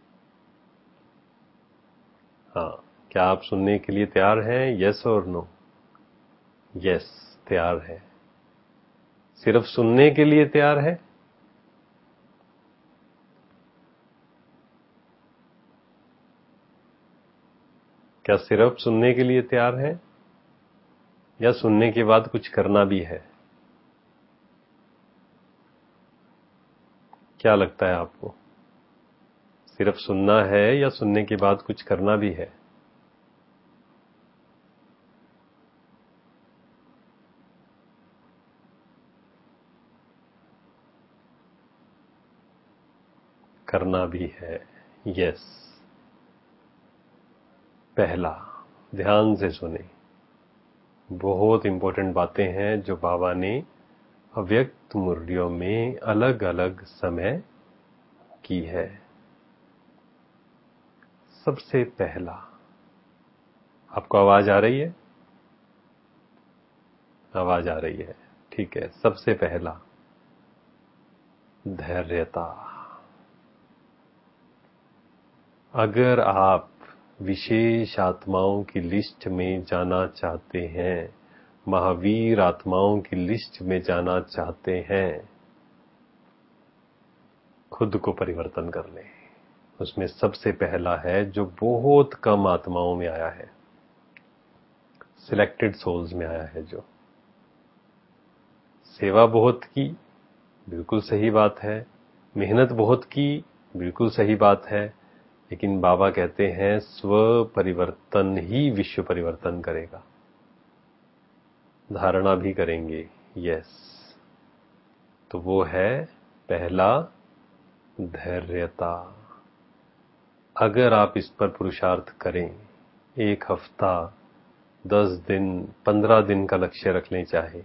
हाँ, क्या आप सुनने के लिए तैयार हैं? यस और नो? यस, तैयार है। सिर्फ सुनने के लिए तैयार है? क्या सिर्फ सुनने के लिए तैयार हैं या सुनने के बाद कुछ करना भी है? क्या लगता है आपको, सिर्फ सुनना है या सुनने के बाद कुछ करना भी है? करना भी है। यस। पहला, ध्यान से सुने, बहुत इंपॉर्टेंट बातें हैं जो बाबा ने अव्यक्त मुरलियों में अलग अलग समय की है। सबसे पहला, आपको आवाज आ रही है? आवाज आ रही है, ठीक है। सबसे पहला, धैर्यता। अगर आप विशेष आत्माओं की लिस्ट में जाना चाहते हैं, महावीर आत्माओं की लिस्ट में जाना चाहते हैं, खुद को परिवर्तन कर लें। उसमें सबसे पहला है जो बहुत कम आत्माओं में आया है, सिलेक्टेड सोल्स में आया है, जो सेवा बहुत की, बिल्कुल सही बात है, मेहनत बहुत की, बिल्कुल सही बात है, लेकिन बाबा कहते हैं स्व परिवर्तन ही विश्व परिवर्तन करेगा। धारणा भी करेंगे, यस। तो वो है पहला, धैर्यता। अगर आप इस पर पुरुषार्थ करें, एक हफ्ता, दस दिन, पंद्रह दिन का लक्ष्य रख लें चाहे,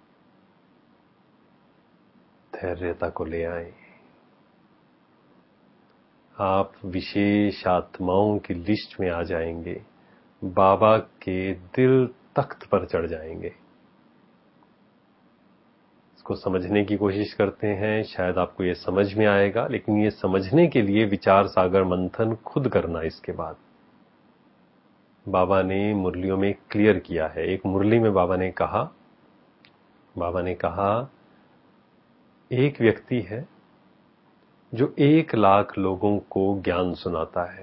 धैर्यता को ले आए, आप विशेष आत्माओं की लिस्ट में आ जाएंगे, बाबा के दिल तख्त पर चढ़ जाएंगे। इसको समझने की कोशिश करते हैं, शायद आपको ये समझ में आएगा, लेकिन ये समझने के लिए विचार सागर मंथन खुद करना। इसके बाद बाबा ने मुरलियों में क्लियर किया है। एक मुरली में बाबा ने कहा बाबा ने कहा एक व्यक्ति है जो एक लाख लोगों को ज्ञान सुनाता है,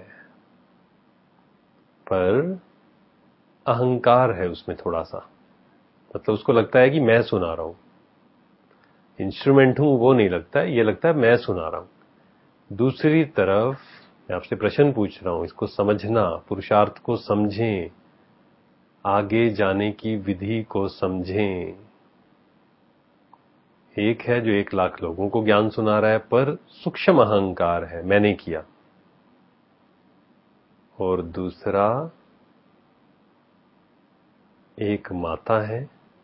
पर अहंकार है उसमें थोड़ा सा, मतलब उसको लगता है कि मैं सुना रहा हूं, इंस्ट्रूमेंट हूं वो नहीं लगता है, ये लगता है मैं सुना रहा हूं। दूसरी तरफ मैं आपसे प्रश्न पूछ रहा हूं, इसको समझना, पुरुषार्थ को समझें, आगे जाने की विधि को समझें। एक है जो एक लाख लोगों को ज्ञान सुना रहा है, पर सूक्ष्म अहंकार है, मैंने किया। और दूसरा, एक माता है,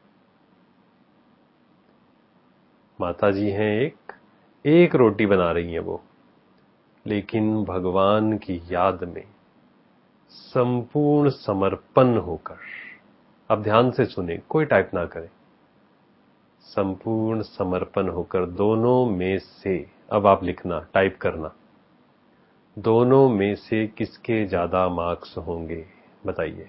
माता जी हैं, एक एक रोटी बना रही हैं वो, लेकिन भगवान की याद में संपूर्ण समर्पण होकर, अब ध्यान से सुने, कोई टाइप ना करें, संपूर्ण समर्पण होकर, दोनों में से, अब आप लिखना, टाइप करना, दोनों में से किसके ज्यादा मार्क्स होंगे, बताइए।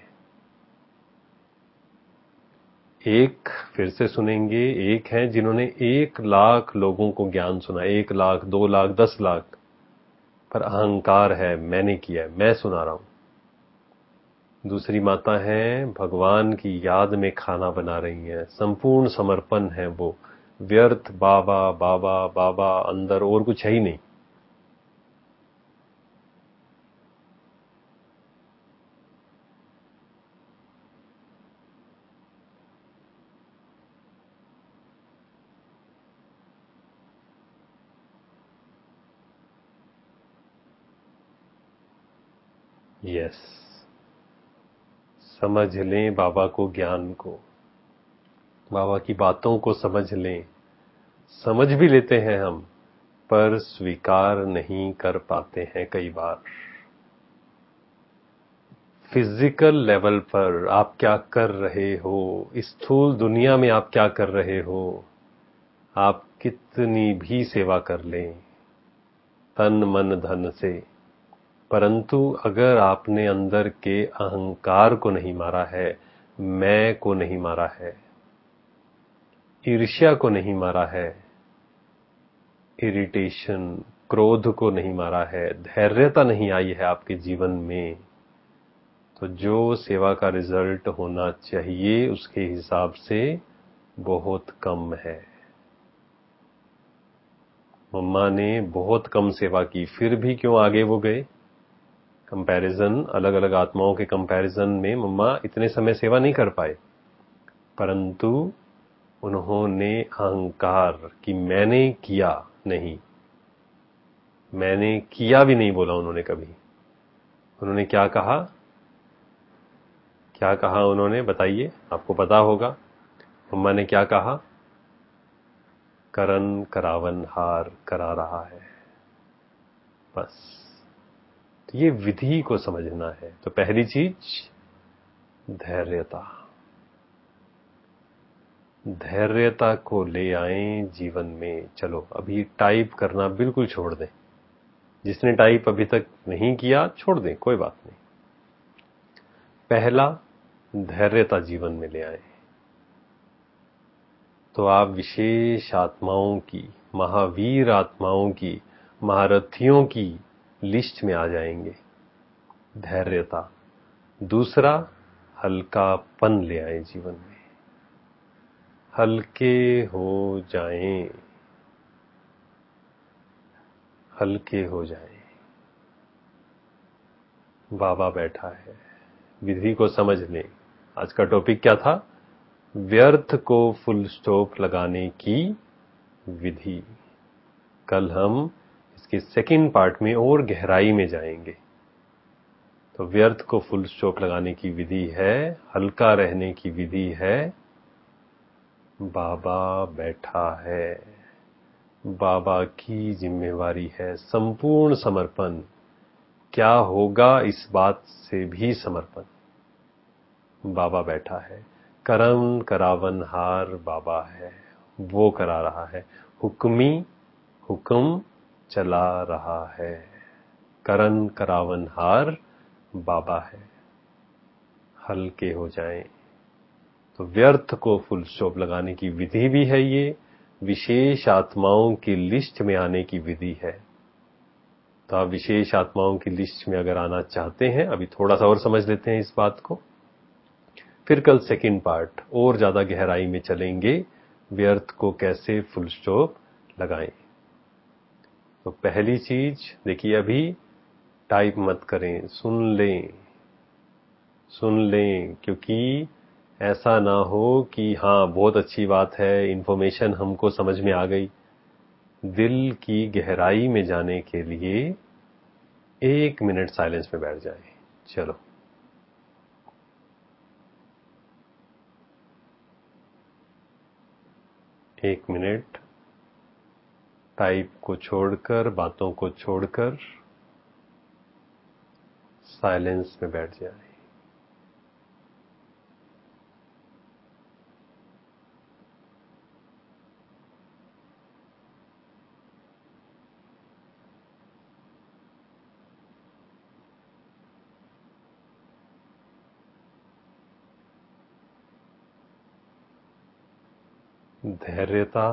एक, फिर से सुनेंगे, एक हैं जिन्होंने एक लाख लोगों को ज्ञान सुना, एक लाख, दो लाख, दस लाख, पर अहंकार है, मैंने किया है, मैं सुना रहा हूं। दूसरी माता हैं, भगवान की याद में खाना बना रही हैं, संपूर्ण समर्पण है वो, व्यर्थ बाबा बाबा बाबा, अंदर और कुछ है ही नहीं। यस, समझ लें बाबा को, ज्ञान को, बाबा की बातों को समझ लें, समझ भी लेते हैं हम, पर स्वीकार नहीं कर पाते हैं कई बार। फिजिकल लेवल पर आप क्या कर रहे हो, स्थूल दुनिया में आप क्या कर रहे हो, आप कितनी भी सेवा कर लें तन मन धन से, परंतु अगर आपने अंदर के अहंकार को नहीं मारा है, मैं को नहीं मारा है, ईर्ष्या को नहीं मारा है, इरिटेशन, क्रोध को नहीं मारा है, धैर्यता नहीं आई है आपके जीवन में, तो जो सेवा का रिजल्ट होना चाहिए उसके हिसाब से बहुत कम है। मम्मा ने बहुत कम सेवा की, फिर भी क्यों आगे वो गए? कंपैरिजन, अलग अलग आत्माओं के कंपैरिजन में मम्मा इतने समय सेवा नहीं कर पाए, परंतु उन्होंने अहंकार कि मैंने किया नहीं, मैंने किया भी नहीं बोला उन्होंने कभी। उन्होंने क्या कहा? क्या कहा उन्होंने, बताइए, आपको पता होगा। मम्मा ने क्या कहा? करन करावन हार करा रहा है, बस। तो ये विधि को समझना है। तो पहली चीज धैर्यता, धैर्यता को ले आएं जीवन में। चलो अभी टाइप करना बिल्कुल छोड़ दें, जिसने टाइप अभी तक नहीं किया छोड़ दें, कोई बात नहीं। पहला, धैर्यता जीवन में ले आए तो आप विशेष आत्माओं की, महावीर आत्माओं की, महारथियों की लिस्ट में आ जाएंगे। धैर्यता। दूसरा, हल्कापन ले आए जीवन में, हल्के हो जाएं, हल्के हो जाएं। बाबा बैठा है, विधि को समझ लें। आज का टॉपिक क्या था? व्यर्थ को फुल स्टॉप लगाने की विधि। कल हम इसके सेकंड पार्ट में और गहराई में जाएंगे। तो व्यर्थ को फुल स्टॉप लगाने की विधि है, हल्का रहने की विधि है, बाबा बैठा है, बाबा की जिम्मेवारी है, संपूर्ण समर्पण। क्या होगा इस बात से भी समर्पण। बाबा बैठा है, करम करावन हार बाबा है, वो करा रहा है, हुक्मी हुक्म चला रहा है, करन करावन हार बाबा है। हल्के हो जाएं। तो व्यर्थ को फुल स्टॉप लगाने की विधि भी है ये, विशेष आत्माओं की लिस्ट में आने की विधि है। तो आप विशेष आत्माओं की लिस्ट में अगर आना चाहते हैं, अभी थोड़ा सा और समझ लेते हैं इस बात को, फिर कल सेकंड पार्ट और ज्यादा गहराई में चलेंगे, व्यर्थ को कैसे फुल स्टॉप लगाएं। तो पहली चीज देखिए, अभी टाइप मत करें, सुन लें, सुन लें, क्योंकि ऐसा ना हो कि हाँ बहुत अच्छी बात है, इंफॉर्मेशन हमको समझ में आ गई। दिल की गहराई में जाने के लिए एक मिनट साइलेंस में बैठ जाएं। चलो एक मिनट टाइप को छोड़कर, बातों को छोड़कर साइलेंस में बैठ जाएं। धैर्यता,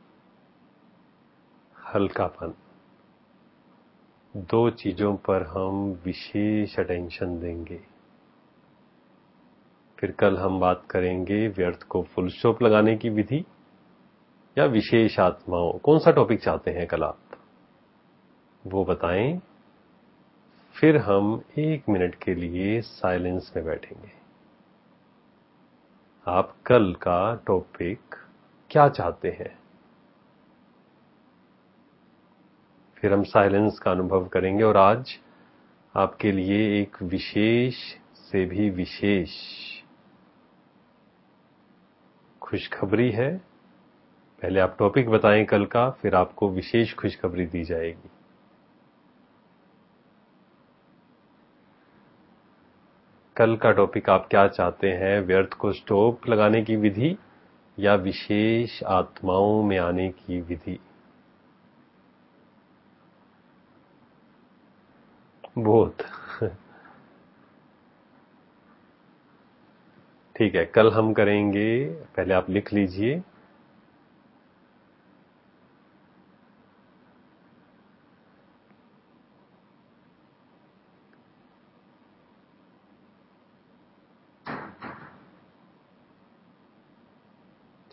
हल्कापन, दो चीजों पर हम विशेष अटेंशन देंगे। फिर कल हम बात करेंगे व्यर्थ को फुल स्टॉप लगाने की विधि या विशेष आत्माओं। कौन सा टॉपिक चाहते हैं कल आप, वो बताएं। फिर हम एक मिनट के लिए साइलेंस में बैठेंगे। आप कल का टॉपिक क्या चाहते हैं, फिर हम साइलेंस का अनुभव करेंगे। और आज आपके लिए एक विशेष से भी विशेष खुशखबरी है। पहले आप टॉपिक बताएं कल का, फिर आपको विशेष खुशखबरी दी जाएगी। कल का टॉपिक आप क्या चाहते हैं, व्यर्थ को स्टॉप लगाने की विधि या विशेष आत्माओं में आने की विधि? बहुत ठीक है, कल हम करेंगे। पहले आप लिख लीजिए,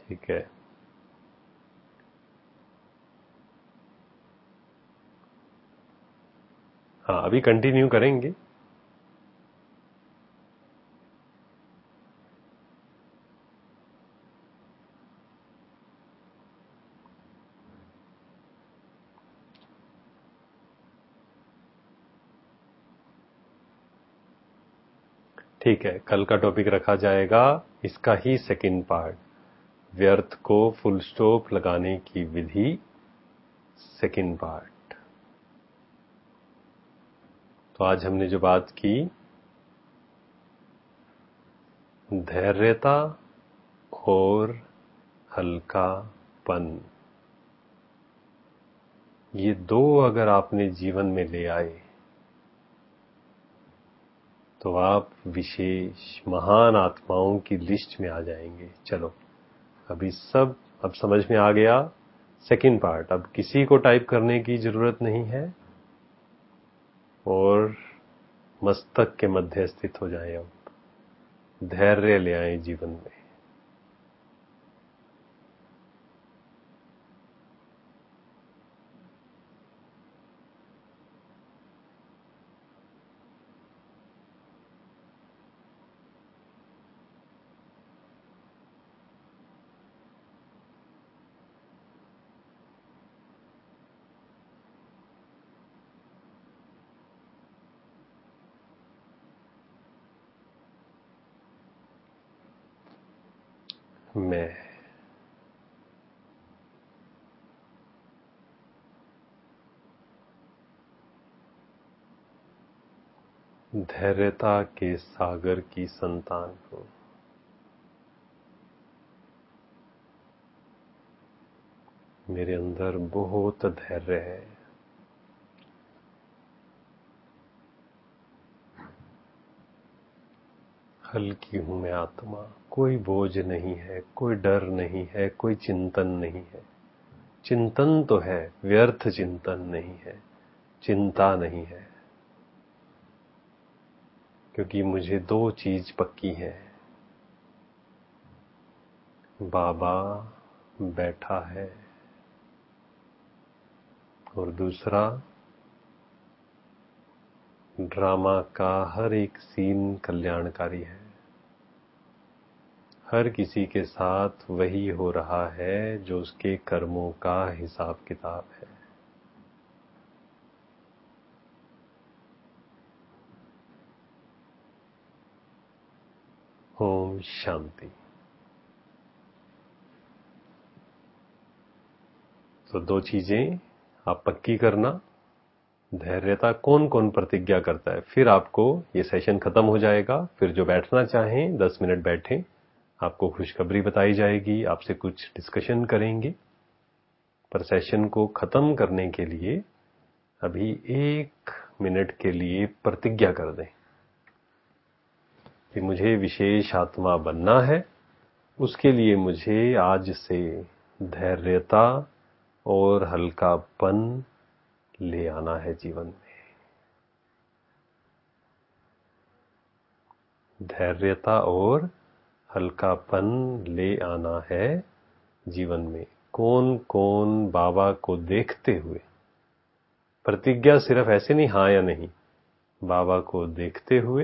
ठीक है। हाँ, अभी कंटिन्यू करेंगे। ठीक है, कल का टॉपिक रखा जाएगा इसका ही सेकंड पार्ट, व्यर्थ को फुल स्टॉप लगाने की विधि, सेकंड पार्ट। तो आज हमने जो बात की, धैर्यता और हल्कापन, ये दो अगर आपने जीवन में ले आए तो आप विशेष महान आत्माओं की लिस्ट में आ जाएंगे। चलो, अभी सब अब समझ में आ गया। सेकंड पार्ट, अब किसी को टाइप करने की जरूरत नहीं है और मस्तक के मध्य स्थित हो जाएं। अब धैर्य ले आए जीवन में। मैं धैर्यता के सागर की संतान हूं। मेरे अंदर बहुत धैर्य है। हल्की हूं मैं आत्मा, कोई बोझ नहीं है, कोई डर नहीं है, कोई चिंतन नहीं है। चिंतन तो है, व्यर्थ चिंतन नहीं है, चिंता नहीं है, क्योंकि मुझे दो चीज पक्की है। बाबा बैठा है और दूसरा, ड्रामा का हर एक सीन कल्याणकारी है। हर किसी के साथ वही हो रहा है जो उसके कर्मों का हिसाब किताब है। ओम शांति। तो दो चीजें आप पक्की करना। धैर्यता कौन कौन प्रतिज्ञा करता है, फिर आपको ये सेशन खत्म हो जाएगा। फिर जो बैठना चाहें दस मिनट बैठें, आपको खुशखबरी बताई जाएगी, आपसे कुछ डिस्कशन करेंगे। पर सेशन को खत्म करने के लिए अभी एक मिनट के लिए प्रतिज्ञा कर दें कि मुझे विशेष आत्मा बनना है। उसके लिए मुझे आज से धैर्यता और हल्कापन ले आना है जीवन में। धैर्यता और हल्कापन ले आना है जीवन में। कौन कौन बाबा को देखते हुए, प्रतिज्ञा सिर्फ ऐसे नहीं हाँ या नहीं, बाबा को देखते हुए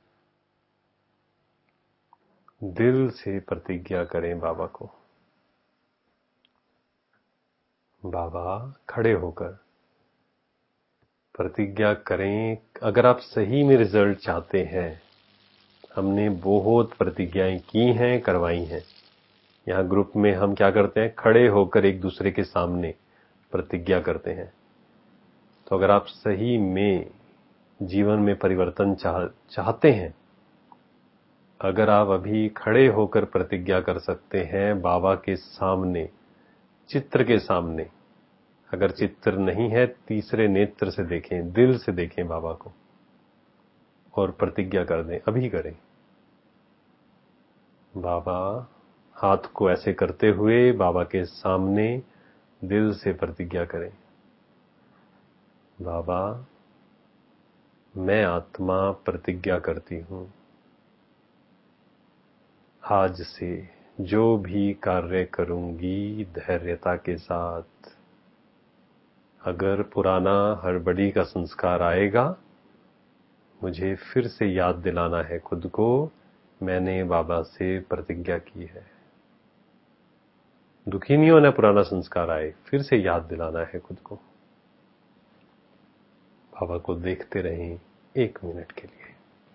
दिल से प्रतिज्ञा करें बाबा को। बाबा खड़े होकर प्रतिज्ञा करें। अगर आप सही में रिजल्ट चाहते हैं, हमने बहुत प्रतिज्ञाएं की हैं, करवाई हैं। यहाँ ग्रुप में हम क्या करते हैं, खड़े होकर एक दूसरे के सामने प्रतिज्ञा करते हैं। तो अगर आप सही में जीवन में परिवर्तन चाह, चाहते हैं, अगर आप अभी खड़े होकर प्रतिज्ञा कर सकते हैं बाबा के सामने, चित्र के सामने, अगर चित्र नहीं है तीसरे नेत्र से देखें, दिल से देखें बाबा को और प्रतिज्ञा कर दें। अभी करें। बाबा, हाथ को ऐसे करते हुए बाबा के सामने दिल से प्रतिज्ञा करें। बाबा, मैं आत्मा प्रतिज्ञा करती हूं, आज से जो भी कार्य करूंगी धैर्यता के साथ। अगर पुराना हड़बड़ी का संस्कार आएगा, मुझे फिर से याद दिलाना है खुद को, मैंने बाबा से प्रतिज्ञा की है। दुखी नहीं होना, पुराना संस्कार आए फिर से याद दिलाना है खुद को। बाबा को देखते रहें एक मिनट के लिए।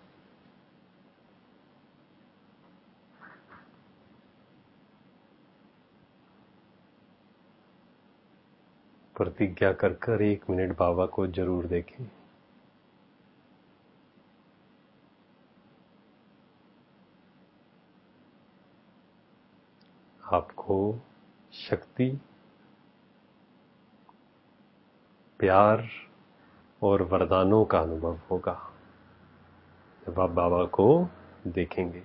प्रतिज्ञा कर कर एक मिनट बाबा को जरूर देखें। आपको शक्ति, प्यार और वरदानों का अनुभव होगा जब आप बाबा को देखेंगे।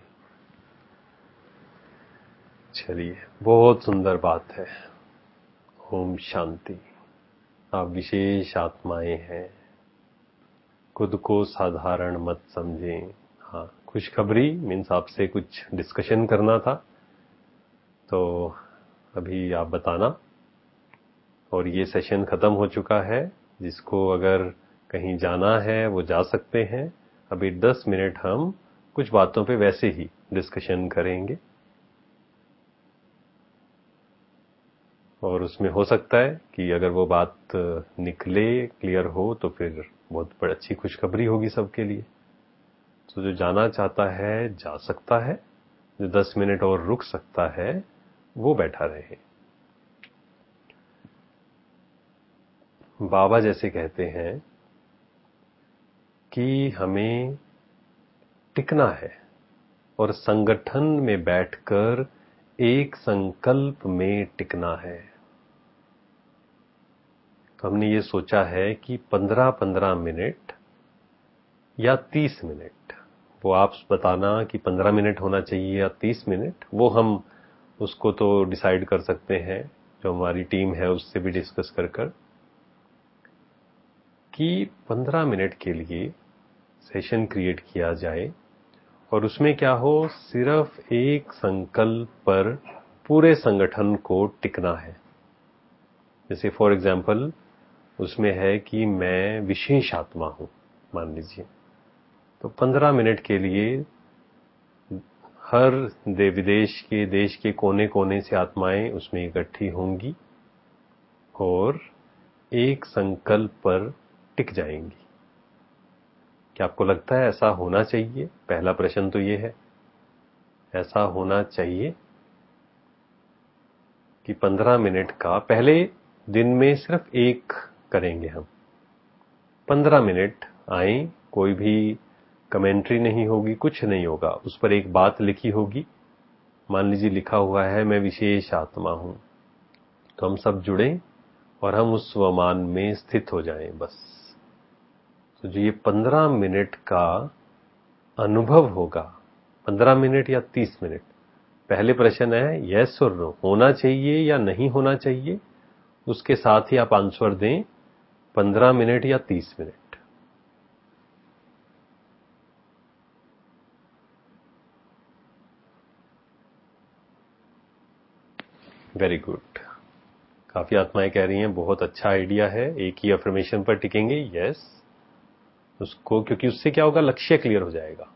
चलिए, बहुत सुंदर बात है। ओम शांति। आप विशेष आत्माएं हैं, खुद को साधारण मत समझें। हाँ, खुशखबरी मीन्स आपसे कुछ डिस्कशन करना था, तो अभी आप बताना। और ये सेशन खत्म हो चुका है। जिसको अगर कहीं जाना है वो जा सकते हैं। अभी दस मिनट हम कुछ बातों पे वैसे ही डिस्कशन करेंगे, और उसमें हो सकता है कि अगर वो बात निकले, क्लियर हो, तो फिर बहुत बड़ी अच्छी खुशखबरी होगी सबके लिए। तो जो जाना चाहता है जा सकता है, जो दस मिनट और रुक सकता है वो बैठा रहे। बाबा जैसे कहते हैं कि हमें टिकना है और संगठन में बैठकर एक संकल्प में टिकना है। तो हमने ये सोचा है कि पंद्रह पंद्रह मिनट या तीस मिनट, वो आप बताना कि पंद्रह मिनट होना चाहिए या तीस मिनट, वो हम उसको तो डिसाइड कर सकते हैं, जो हमारी टीम है उससे भी डिस्कस कर कर, कि पंद्रह मिनट के लिए सेशन क्रिएट किया जाए और उसमें क्या हो, सिर्फ एक संकल्प पर पूरे संगठन को टिकना है। जैसे फॉर एग्जांपल उसमें है कि मैं विशेष आत्मा हूं, मान लीजिए, तो पंद्रह मिनट के लिए हर दे विदेश के देश के कोने कोने से आत्माएं उसमें इकट्ठी होंगी और एक संकल्प पर टिक जाएंगी। क्या आपको लगता है ऐसा होना चाहिए? पहला प्रश्न तो ये है, ऐसा होना चाहिए कि पंद्रह मिनट का पहले दिन में सिर्फ एक करेंगे हम। पंद्रह मिनट आए, कोई भी कमेंट्री नहीं होगी, कुछ नहीं होगा, उस पर एक बात लिखी होगी। मान लीजिए लिखा हुआ है मैं विशेष आत्मा हूं, तो हम सब जुड़ें और हम उस स्वमान में स्थित हो जाएं बस। तो जो ये पंद्रह मिनट का अनुभव होगा, पंद्रह मिनट या तीस मिनट, पहले प्रश्न है यस और नो, होना चाहिए या नहीं होना चाहिए, उसके साथ ही आप आंसर दें पंद्रह मिनट या तीस मिनट। Very good. काफी आत्माएं कह रही हैं बहुत अच्छा आइडिया है, एक ही अफर्मेशन पर टिकेंगे, यस उसको, क्योंकि उससे क्या होगा, लक्ष्य क्लियर हो जाएगा।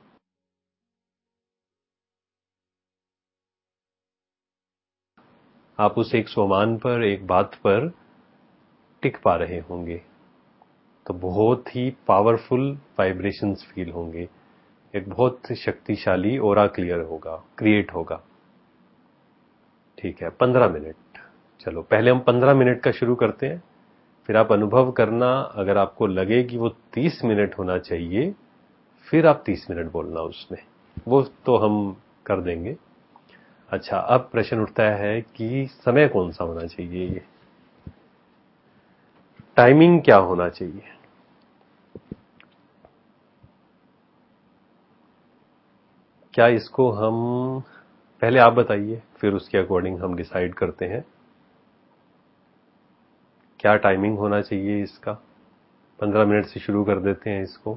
आप उस एक स्वमान पर, एक बात पर टिक पा रहे होंगे, तो बहुत ही पावरफुल वाइब्रेशंस फील होंगे, एक बहुत शक्तिशाली ऑरा क्लियर होगा, क्रिएट होगा। ठीक है, पंद्रह मिनट। चलो पहले हम पंद्रह मिनट का शुरू करते हैं, फिर आप अनुभव करना, अगर आपको लगे कि वो तीस मिनट होना चाहिए फिर आप तीस मिनट बोलना उसमें, वो तो हम कर देंगे। अच्छा, अब प्रश्न उठता है कि समय कौन सा होना चाहिए, ये टाइमिंग क्या होना चाहिए? क्या इसको हम, पहले आप बताइए, फिर उसके अकॉर्डिंग हम डिसाइड करते हैं क्या टाइमिंग होना चाहिए इसका। पंद्रह मिनट से शुरू कर देते हैं इसको।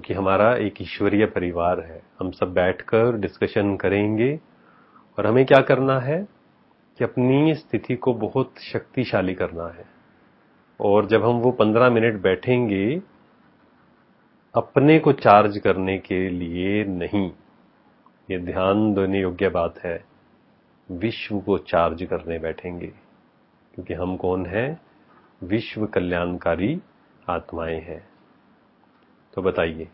क्योंकि हमारा एक ईश्वरीय परिवार है। हम सब बैठकर डिस्कशन करेंगे और हमें क्या करना है कि अपनी स्थिति को बहुत शक्तिशाली करना है। और जब हम वो पंद्रह मिनट बैठेंगे अपने को चार्ज करने के लिए नहीं, ये ध्यान देने योग्य बात है, विश्व को चार्ज करने बैठेंगे। क्योंकि हम कौन हैं? विश्व कल्याणकारी आत्माएं हैं। तो बताइए,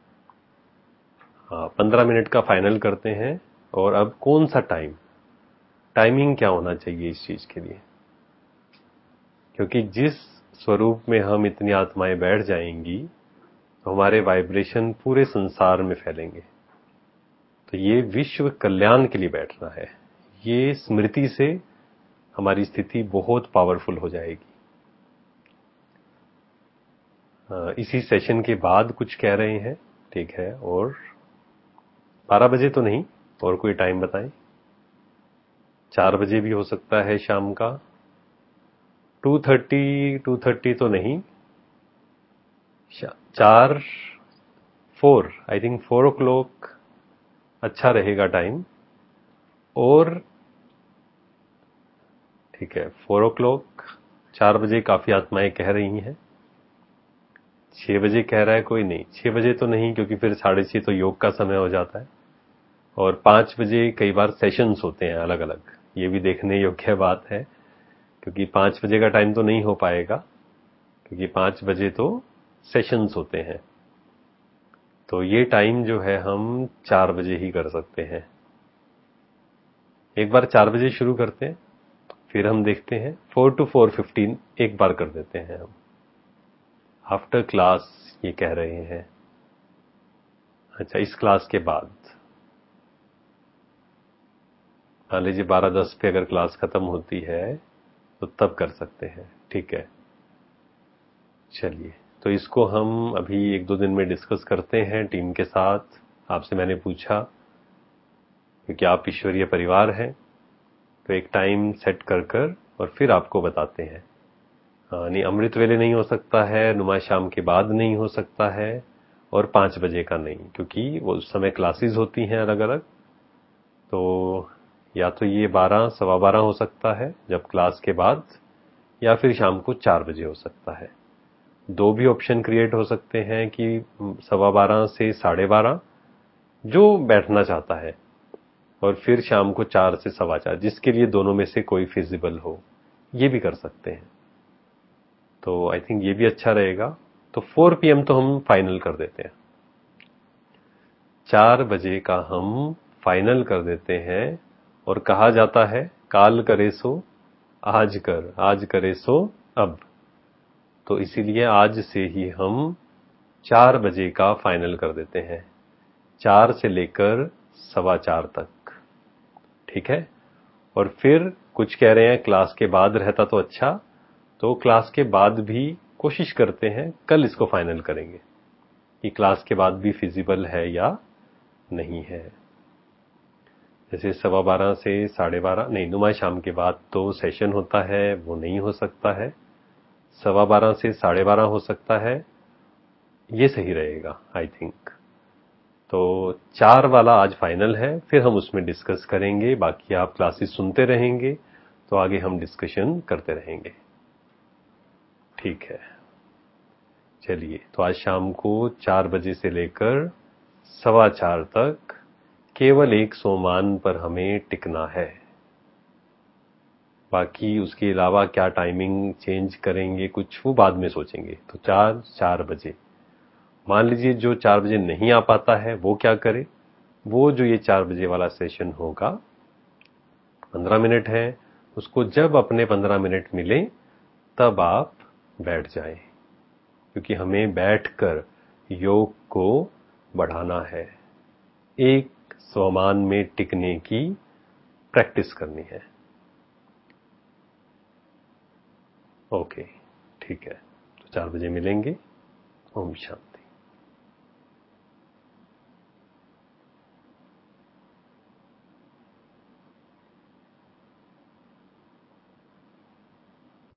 हाँ, पंद्रह मिनट का फाइनल करते हैं। और अब कौन सा टाइम, टाइमिंग क्या होना चाहिए इस चीज के लिए? क्योंकि जिस स्वरूप में हम इतनी आत्माएं बैठ जाएंगी तो हमारे वाइब्रेशन पूरे संसार में फैलेंगे। तो ये विश्व कल्याण के लिए बैठना है। ये स्मृति से हमारी स्थिति बहुत पावरफुल हो जाएगी। इसी सेशन के बाद कुछ कह रहे हैं, ठीक है। और बारह बजे तो नहीं, और कोई टाइम बताएं। चार बजे भी हो सकता है शाम का। टू थर्टी टू थर्टी तो नहीं, चार four I think four o'clock अच्छा रहेगा टाइम। और ठीक है, फोर ओ क्लॉक, चार बजे काफी आत्माएं कह रही हैं। छह बजे कह रहा है कोई? नहीं, छह बजे तो नहीं, क्योंकि फिर साढ़े छह तो योग का समय हो जाता है। और पांच बजे कई बार सेशंस होते हैं अलग अलग, ये भी देखने योग्य बात है। क्योंकि पांच बजे का टाइम तो नहीं हो पाएगा, क्योंकि पांच बजे तो सेशंस होते हैं। तो ये टाइम जो है हम चार बजे ही कर सकते हैं। एक बार चार बजे शुरू करते हैं, फिर हम देखते हैं फोर टू फोर फिफ्टीन एक बार कर देते हैं हम, आफ्टर क्लास ये कह रहे हैं। अच्छा, इस क्लास के बाद मान लीजिए बारह दस पे अगर क्लास खत्म होती है तो तब कर सकते हैं, ठीक है। चलिए, तो इसको हम अभी एक दो दिन में डिस्कस करते हैं टीम के साथ। आपसे मैंने पूछा क्योंकि आप ईश्वरीय परिवार हैं, तो एक टाइम सेट कर कर और फिर आपको बताते हैं। नहीं, अमृत वेले नहीं हो सकता है, नुमा शाम के बाद नहीं हो सकता है, और पांच बजे का नहीं, क्योंकि वो उस समय क्लासेस होती हैं अलग अलग। तो या तो ये बारह सवा बारह हो सकता है जब क्लास के बाद, या फिर शाम को चार बजे हो सकता है। दो भी ऑप्शन क्रिएट हो सकते हैं कि सवा बारह से साढ़े बारह जो बैठना चाहता है, और फिर शाम को चार से सवा चार, जिसके लिए दोनों में से कोई फिजिबल हो, ये भी कर सकते हैं। तो आई थिंक ये भी अच्छा रहेगा। तो फोर पी एम तो हम फाइनल कर देते हैं, चार बजे का हम फाइनल कर देते हैं। और कहा जाता है काल करे सो आज कर, आज करे सो अब। तो इसीलिए आज से ही हम चार बजे का फाइनल कर देते हैं, चार से लेकर सवा चार तक, ठीक है। और फिर कुछ कह रहे हैं क्लास के बाद रहता तो अच्छा, तो क्लास के बाद भी कोशिश करते हैं, कल इसको फाइनल करेंगे कि क्लास के बाद भी फिजिबल है या नहीं है। जैसे सवा बारह से साढ़े बारह नहीं, नुमा शाम के बाद तो सेशन होता है, वो नहीं हो सकता है। सवा बारह से साढ़े बारह हो सकता है, ये सही रहेगा आई थिंक। तो चार वाला आज फाइनल है, फिर हम उसमें डिस्कस करेंगे। बाकी आप क्लासेस सुनते रहेंगे तो आगे हम डिस्कशन करते रहेंगे, ठीक है। चलिए, तो आज शाम को चार बजे से लेकर सवा चार तक केवल एक सोमान पर हमें टिकना है। बाकी उसके अलावा क्या टाइमिंग चेंज करेंगे कुछ, वो बाद में सोचेंगे। तो चार चार बजे, मान लीजिए जो चार बजे नहीं आ पाता है वो क्या करे, वो जो ये चार बजे वाला सेशन होगा, पंद्रह मिनट है, उसको जब अपने पंद्रह मिनट मिले तब आप बैठ जाएं। क्योंकि हमें बैठकर योग को बढ़ाना है, एक स्वमान में टिकने की प्रैक्टिस करनी है। ओके, ठीक है। तो चार बजे मिलेंगे। ओम शांति।